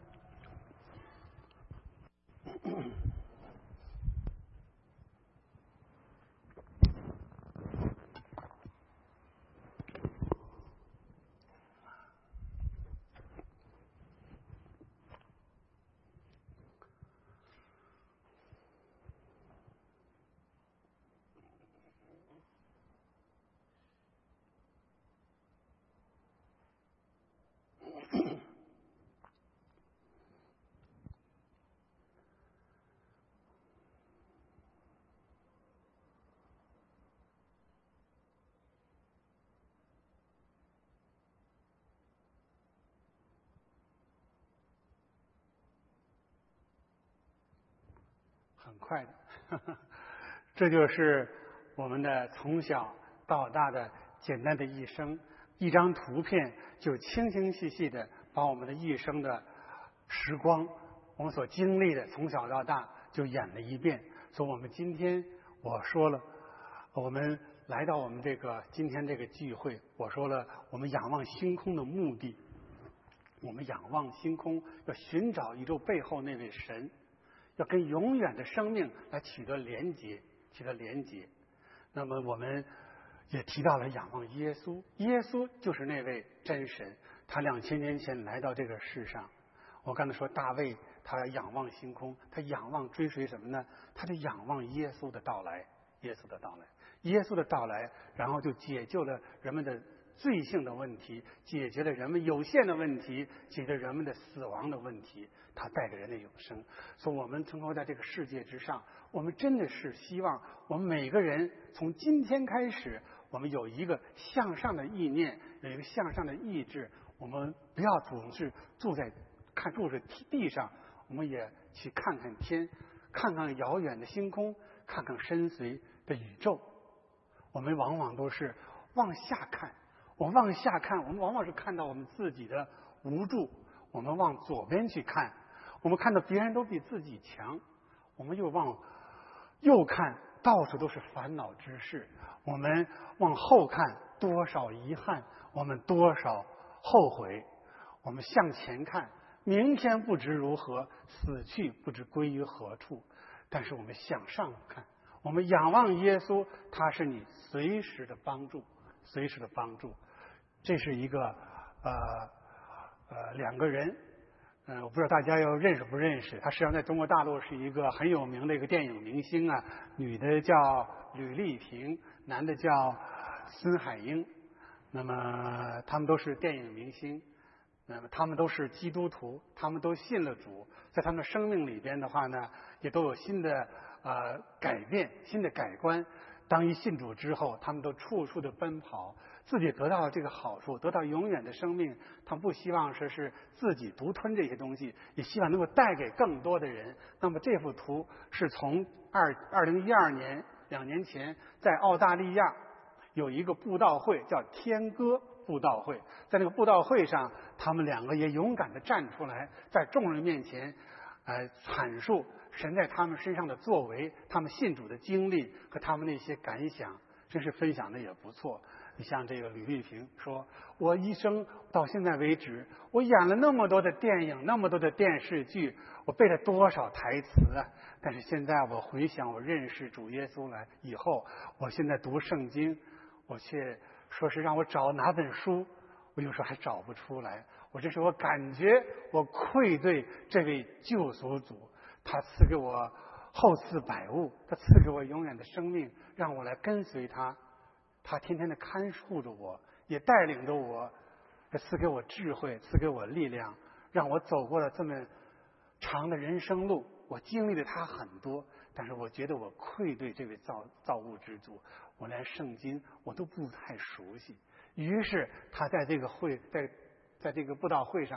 很快的，呵呵，这就是我们的从小到大的简单的一生。一张图片就清清晰细的把我们的一生的时光，我们所经历的从小到大就演了一遍。所以我们今天我说了，我们来到我们这个今天这个聚会，我说了我们仰望星空的目的，我们仰望星空，要寻找宇宙背后那位神，要跟永远的生命来取得连结，取得连结。那么我们也提到了仰望耶稣，耶稣就是那位真神，他两千年前来到这个世上。我刚才说大卫他仰望星空，他仰望追随什么呢？他就仰望耶稣的到来，耶稣的到来，耶稣的到来，然后就解救了人们的罪性的问题，解决了人们有限的问题，解决人们的死亡的问题，他带给人的永生。所以我们生活在这个世界之上，我们真的是希望我们每个人从今天开始，我们有一个向上的意念，有一个向上的意志，我们不要总是住在看住在地上，我们也去看看天，看看遥远的星空，看看深邃的宇宙。我们往往都是往下看，我们往下看，我们往往是看到我们自己的无助。我们往左边去看，我们看到别人都比自己强，我们又往右看，到处都是烦恼之事。我们往后看，多少遗憾，我们多少后悔。我们向前看，明天不知如何，死去不知归于何处。但是我们向上看，我们仰望耶稣，他是你随时的帮助，随时的帮助。这是一个呃呃两个人，嗯、呃，我不知道大家要认识不认识。他实际上在中国大陆是一个很有名的一个电影明星啊，女的叫吕丽萍，男的叫孙海英。那么他们都是电影明星，那么他们都是基督徒，他们都信了主，在他们的生命里边的话呢，也都有新的呃改变，新的改观。当一信主之后，他们都处处的奔跑，自己得到了这个好处，得到永远的生命。他们不希望说是自己独吞这些东西，也希望能够带给更多的人。那么这幅图是从二二零一二年两年前在澳大利亚有一个布道会，叫天歌布道会。在那个布道会上，他们两个也勇敢地站出来，在众人面前呃阐述神在他们身上的作为，他们信主的经历和他们那些感想，真是分享的也不错。你像这个吕丽萍说，我一生到现在为止，我演了那么多的电影，那么多的电视剧，我背了多少台词啊！但是现在我回想我认识主耶稣来以后，我现在读圣经，我却说是让我找哪本书，我有时候还找不出来。我这是我感觉我愧对这位救赎主，他赐给我厚赐百物，他赐给我永远的生命，让我来跟随他。他天天的看护着我，也带领着我，赐给我智慧，赐给我力量，让我走过了这么长的人生路。我经历了他很多，但是我觉得我愧对这位造造物之主，我连圣经我都不太熟悉。于是他在这个会在在这个布道会上，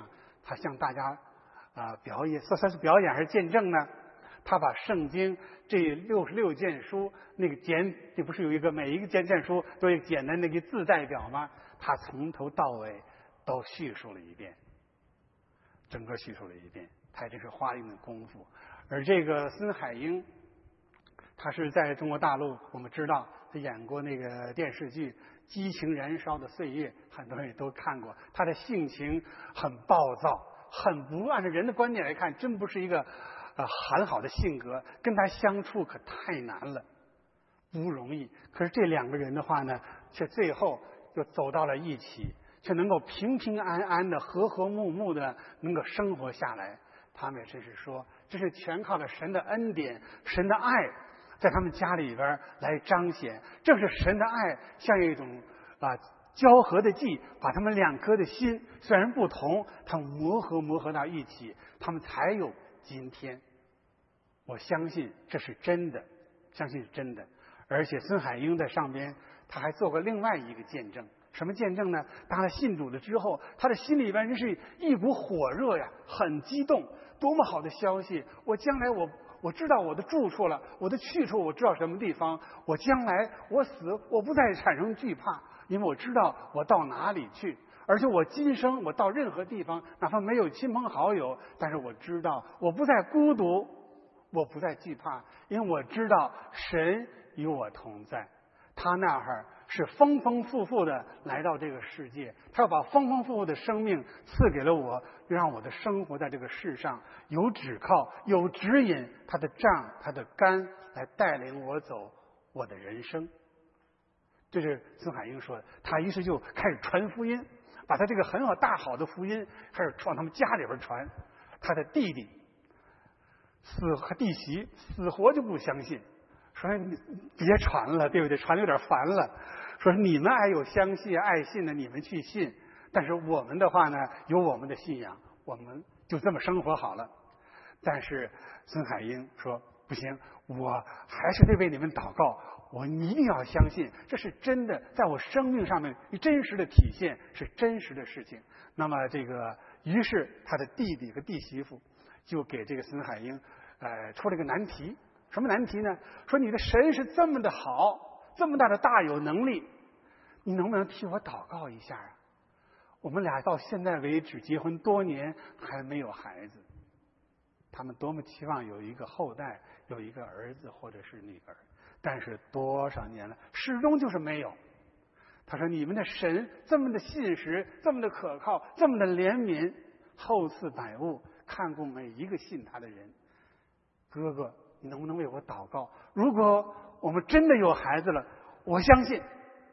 他向大家啊、呃、表演，算算是表演还是见证呢？他把圣经这六十六卷书那个简，这不是有一个每一个简卷书都有简单的一个字代表吗？他从头到尾都叙述了一遍，整个叙述了一遍，他这是花了一门功夫。而这个孙海英，他是在中国大陆，我们知道他演过那个电视剧《激情燃烧的岁月》，很多人也都看过。他的性情很暴躁，很不按照人的观点来看，真不是一个呃，很好的性格，跟他相处可太难了，不容易。可是这两个人的话呢，却最后又走到了一起，却能够平平安安的、和和睦睦的能够生活下来。他们也真是说，这是全靠着神的恩典、神的爱，在他们家里边来彰显。正是神的爱，像一种啊交合的剂，把他们两颗的心虽然不同，他们磨合磨合到一起，他们才有今天。我相信这是真的，相信是真的。而且孙海英在上边他还做过另外一个见证，什么见证呢？当他信主了之后，他的心里边真是一股火热呀，很激动，多么好的消息！我将来我我知道我的住处了，我的去处我知道什么地方，我将来我死我不再产生惧怕，因为我知道我到哪里去。而且我今生我到任何地方，哪怕没有亲朋好友，但是我知道我不再孤独，我不再惧怕，因为我知道神与我同在。他那儿是丰丰富富的来到这个世界，他要把丰丰富富的生命赐给了我，让我的生活在这个世上有指靠，有指引，他的杖他的竿来带领我走我的人生。这是孙海英说的。他于是就开始传福音，把他这个很好大好的福音开始往他们家里边传。他的弟弟死和弟媳死活就不相信，说你别传了，对不对？传的有点烦了。说你们爱有相信爱信的，你们去信，但是我们的话呢，有我们的信仰，我们就这么生活好了。但是孙海英说不行，我还是得为你们祷告，我一定要相信这是真的，在我生命上面真实的体现，是真实的事情。那么这个于是他的弟弟和弟媳妇就给这个孙海英呃出了个难题。什么难题呢？说你的神是这么的好，这么大的大有能力，你能不能替我祷告一下啊？我们俩到现在为止结婚多年还没有孩子，他们多么期望有一个后代，有一个儿子或者是女儿，但是多少年了始终就是没有。他说你们的神这么的信实，这么的可靠，这么的怜悯，厚赐百物，看顾每一个信他的人。哥哥你能不能为我祷告？如果我们真的有孩子了，我相信。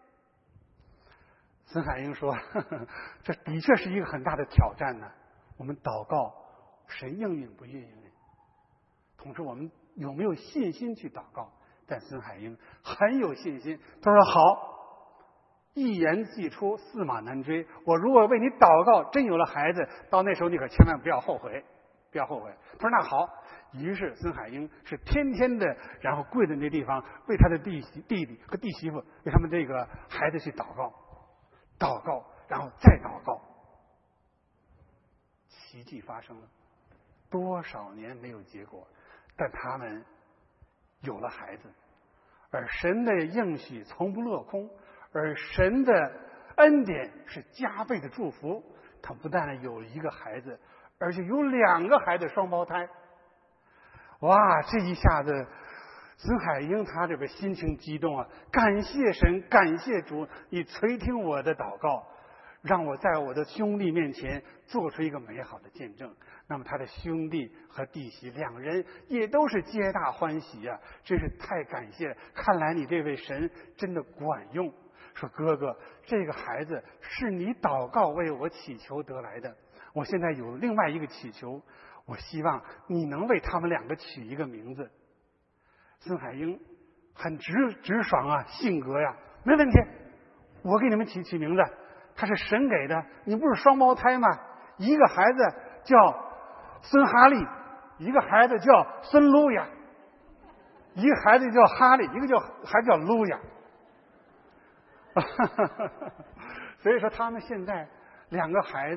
孙海英说呵呵，这的确是一个很大的挑战呢。我们祷告神应允不应允，同时我们有没有信心去祷告？但孙海英很有信心，他说好，一言既出驷马难追，我如果为你祷告真有了孩子，到那时候你可千万不要后悔，不要后悔。他说那好。于是孙海英是天天的然后跪在那地方为他的弟弟弟和弟媳妇为他们这个孩子去祷告，祷告然后再祷告。奇迹发生了，多少年没有结果，但他们有了孩子。而神的应许从不落空，而神的恩典是加倍的祝福。他不但有一个孩子，而且有两个孩子，双胞胎。哇，这一下子孙海英他这个心情激动啊，感谢神，感谢主，你垂听我的祷告，让我在我的兄弟面前做出一个美好的见证。那么他的兄弟和弟媳两人也都是皆大欢喜啊，真是太感谢了，看来你这位神真的管用。说哥哥，这个孩子是你祷告为我祈求得来的，我现在有另外一个祈求，我希望你能为他们两个取一个名字。孙海英很直直爽啊，性格呀，没问题，我给你们起起名字，他是神给的，你不是双胞胎吗？一个孩子叫孙哈利，一个孩子叫孙路亚，一个孩子叫哈利，一个叫还叫路亚。所以说他们现在两个孩子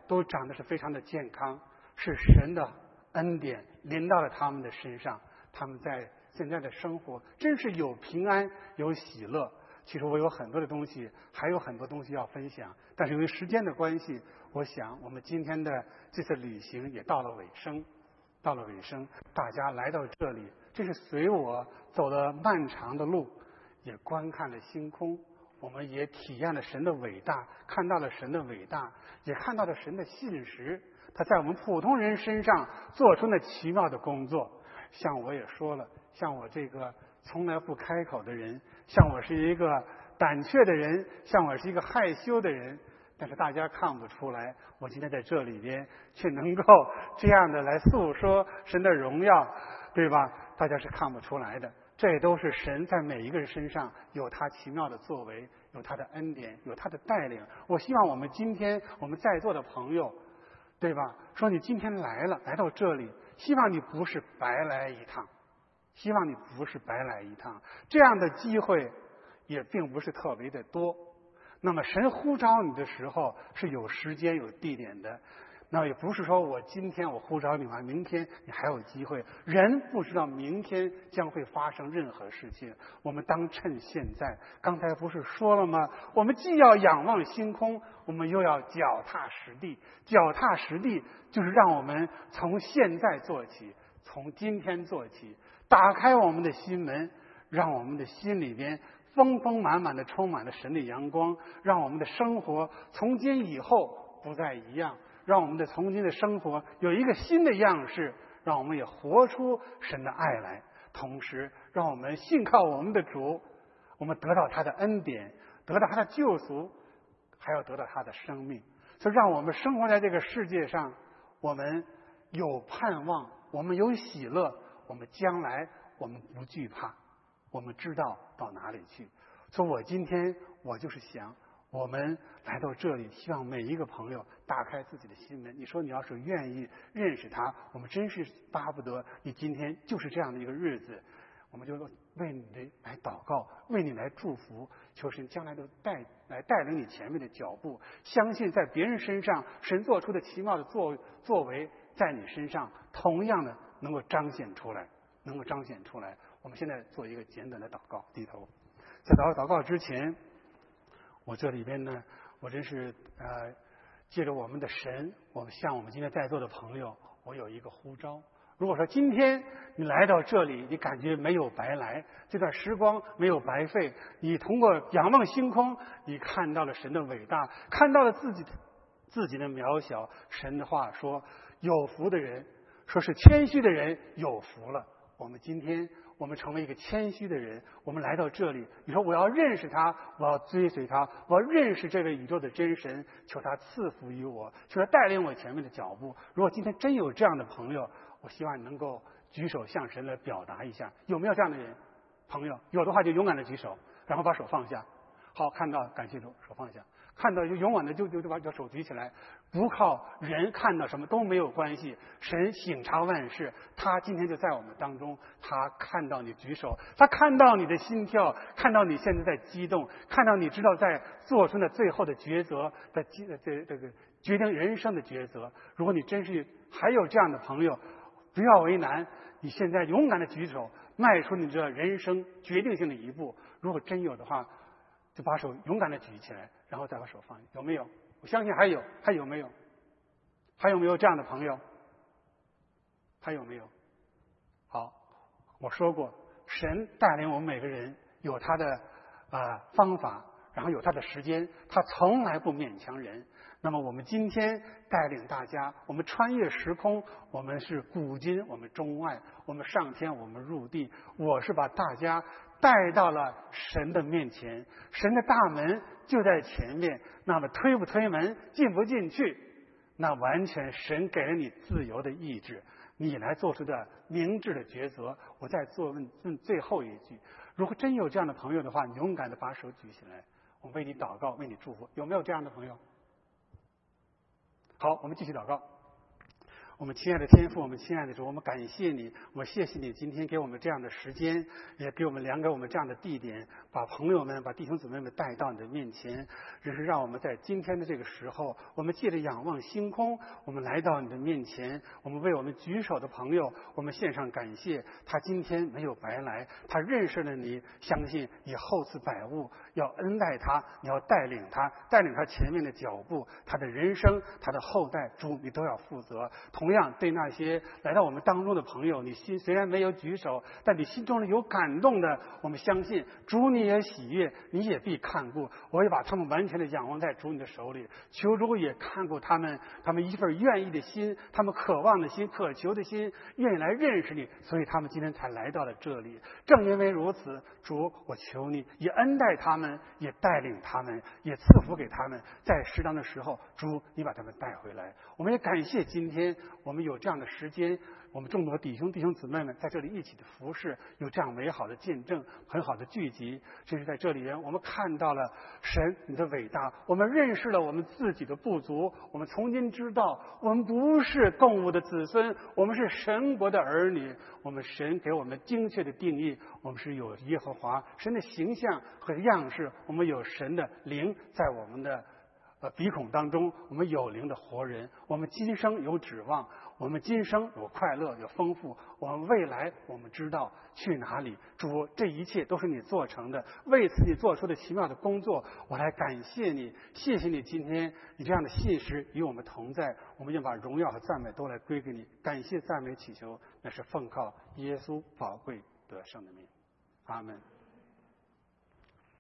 都长得是非常的健康，是神的恩典临到了他们的身上，他们在现在的生活真是有平安有喜乐。其实我有很多的东西，还有很多东西要分享，但是由于时间的关系，我想我们今天的这次旅行也到了尾声。到了尾声，大家来到这里，这是随我走了漫长的路，也观看了星空，我们也体验了神的伟大，看到了神的伟大，也看到了神的信实，他在我们普通人身上做出了奇妙的工作。像我也说了，像我这个从来不开口的人，像我是一个胆怯的人，像我是一个害羞的人，但是大家看不出来，我今天在这里边却能够这样的来诉说神的荣耀，对吧？大家是看不出来的。这都是神在每一个人身上有他奇妙的作为，有他的恩典，有他的带领。我希望我们今天我们在座的朋友，对吧？说你今天来了，来到这里，希望你不是白来一趟，希望你不是白来一趟。这样的机会也并不是特别的多。那么神呼召你的时候是有时间有地点的，那也不是说我今天我呼召你完，明天你还有机会。人不知道明天将会发生任何事情，我们当趁现在。刚才不是说了吗？我们既要仰望星空，我们又要脚踏实地。脚踏实地就是让我们从现在做起，从今天做起，打开我们的心门，让我们的心里边丰丰满满的充满了神的阳光，让我们的生活从今以后不再一样，让我们的从今的生活有一个新的样式，让我们也活出神的爱来，同时让我们信靠我们的主，我们得到他的恩典，得到他的救赎，还要得到他的生命。所以让我们生活在这个世界上，我们有盼望，我们有喜乐，我们将来我们不惧怕，我们知道到哪里去。所以我今天我就是想，我们来到这里，希望每一个朋友打开自己的心门。你说你要是愿意认识他，我们真是巴不得你今天就是这样的一个日子，我们就为你来祷告，为你来祝福，求神将来都带来带领你前面的脚步。相信在别人身上神做出的奇妙的作作为，在你身上同样的能够彰显出来，能够彰显出来。我们现在做一个简短的祷告，低头。在祷告祷告之前，我这里边呢，我真是呃，借着我们的神，我们向我们今天在座的朋友，我有一个呼召。如果说今天你来到这里，你感觉没有白来，这段时光没有白费，你通过仰望星空，你看到了神的伟大，看到了自己的自己的渺小。神的话说，有福的人，说是谦虚的人有福了。我们今天我们成为一个谦虚的人，我们来到这里，你说我要认识他，我要追随他，我要认识这位宇宙的真神，求他赐福于我，求他带领我前面的脚步。如果今天真有这样的朋友，我希望你能够举手向神来表达一下，有没有这样的人朋友？有的话就勇敢的举手，然后把手放下。好，看到，感谢主，手放下。看到就勇敢的就就就把手举起来，不靠人看到什么都没有关系。神省察万事，他今天就在我们当中，他看到你举手，他看到你的心跳，看到你现在在激动，看到你知道在做出那最后的抉择的这这个决定人生的抉择。如果你真是还有这样的朋友，不要为难，你现在勇敢的举手，迈出你这人生决定性的一步。如果真有的话，就把手勇敢的举起来，然后再把手放下。有没有？我相信还有，还有没有？还有没有这样的朋友？还有没有？好，我说过，神带领我们每个人有他的啊、呃、方法，然后有他的时间，他从来不勉强人。那么我们今天带领大家，我们穿越时空，我们是古今，我们中外，我们上天，我们入地。我是把大家带到了神的面前，神的大门就在前面，那么推不推门，进不进去，那完全神给了你自由的意志，你来做出的明智的抉择。我再做问问最后一句，如果真有这样的朋友的话，你勇敢的把手举起来，我为你祷告，为你祝福。有没有这样的朋友？好，我们继续祷告。 我们亲爱的天父，我们亲爱的主，我们感谢你，我们谢谢你今天给我们这样的时间，也给我们量给我们这样的地点，把朋友们、把弟兄姊妹们带到你的面前，只是让我们在今天的这个时候，我们借着仰望星空，我们来到你的面前，我们为我们举手的朋友，我们献上感谢。他今天没有白来，他认识了你，相信你厚赐百物，要恩待他，你要带领他，带领他前面的脚步，他的人生，他的后代，主你都要负责。同样对那些来到我们当中的朋友，你心虽然没有举手，但你心中有感动的，我们相信主你也喜悦，你也必看顾。我也把他们完全的仰望在主你的手里，求主也看顾他们，他们一份愿意的心，他们渴望的心，渴求的心，愿意来认识你，所以他们今天才来到了这里。正因为如此，主我求你也恩待他们，也带领他们，也赐福给他们，在适当的时候，主你把他们带回来。我们也感谢今天我们有这样的时间，我们众多弟兄弟兄姊妹们在这里一起的服侍，有这样美好的见证，很好的聚集。甚至在这里人，我们看到了神你的伟大，我们认识了我们自己的不足，我们从今知道我们不是动物的子孙，我们是神国的儿女。我们神给我们精确的定义，我们是有耶和华神的形象和样式，我们有神的灵在我们的呃鼻孔当中，我们有灵的活人，我们今生有指望，我们今生有快乐有丰富，我们未来我们知道去哪里。主，这一切都是你做成的，为此你做出的奇妙的工作，我来感谢你，谢谢你今天你这样的信实与我们同在，我们要把荣耀和赞美都来归给你，感谢赞美祈求，那是奉靠耶稣宝贵得胜的名，阿们。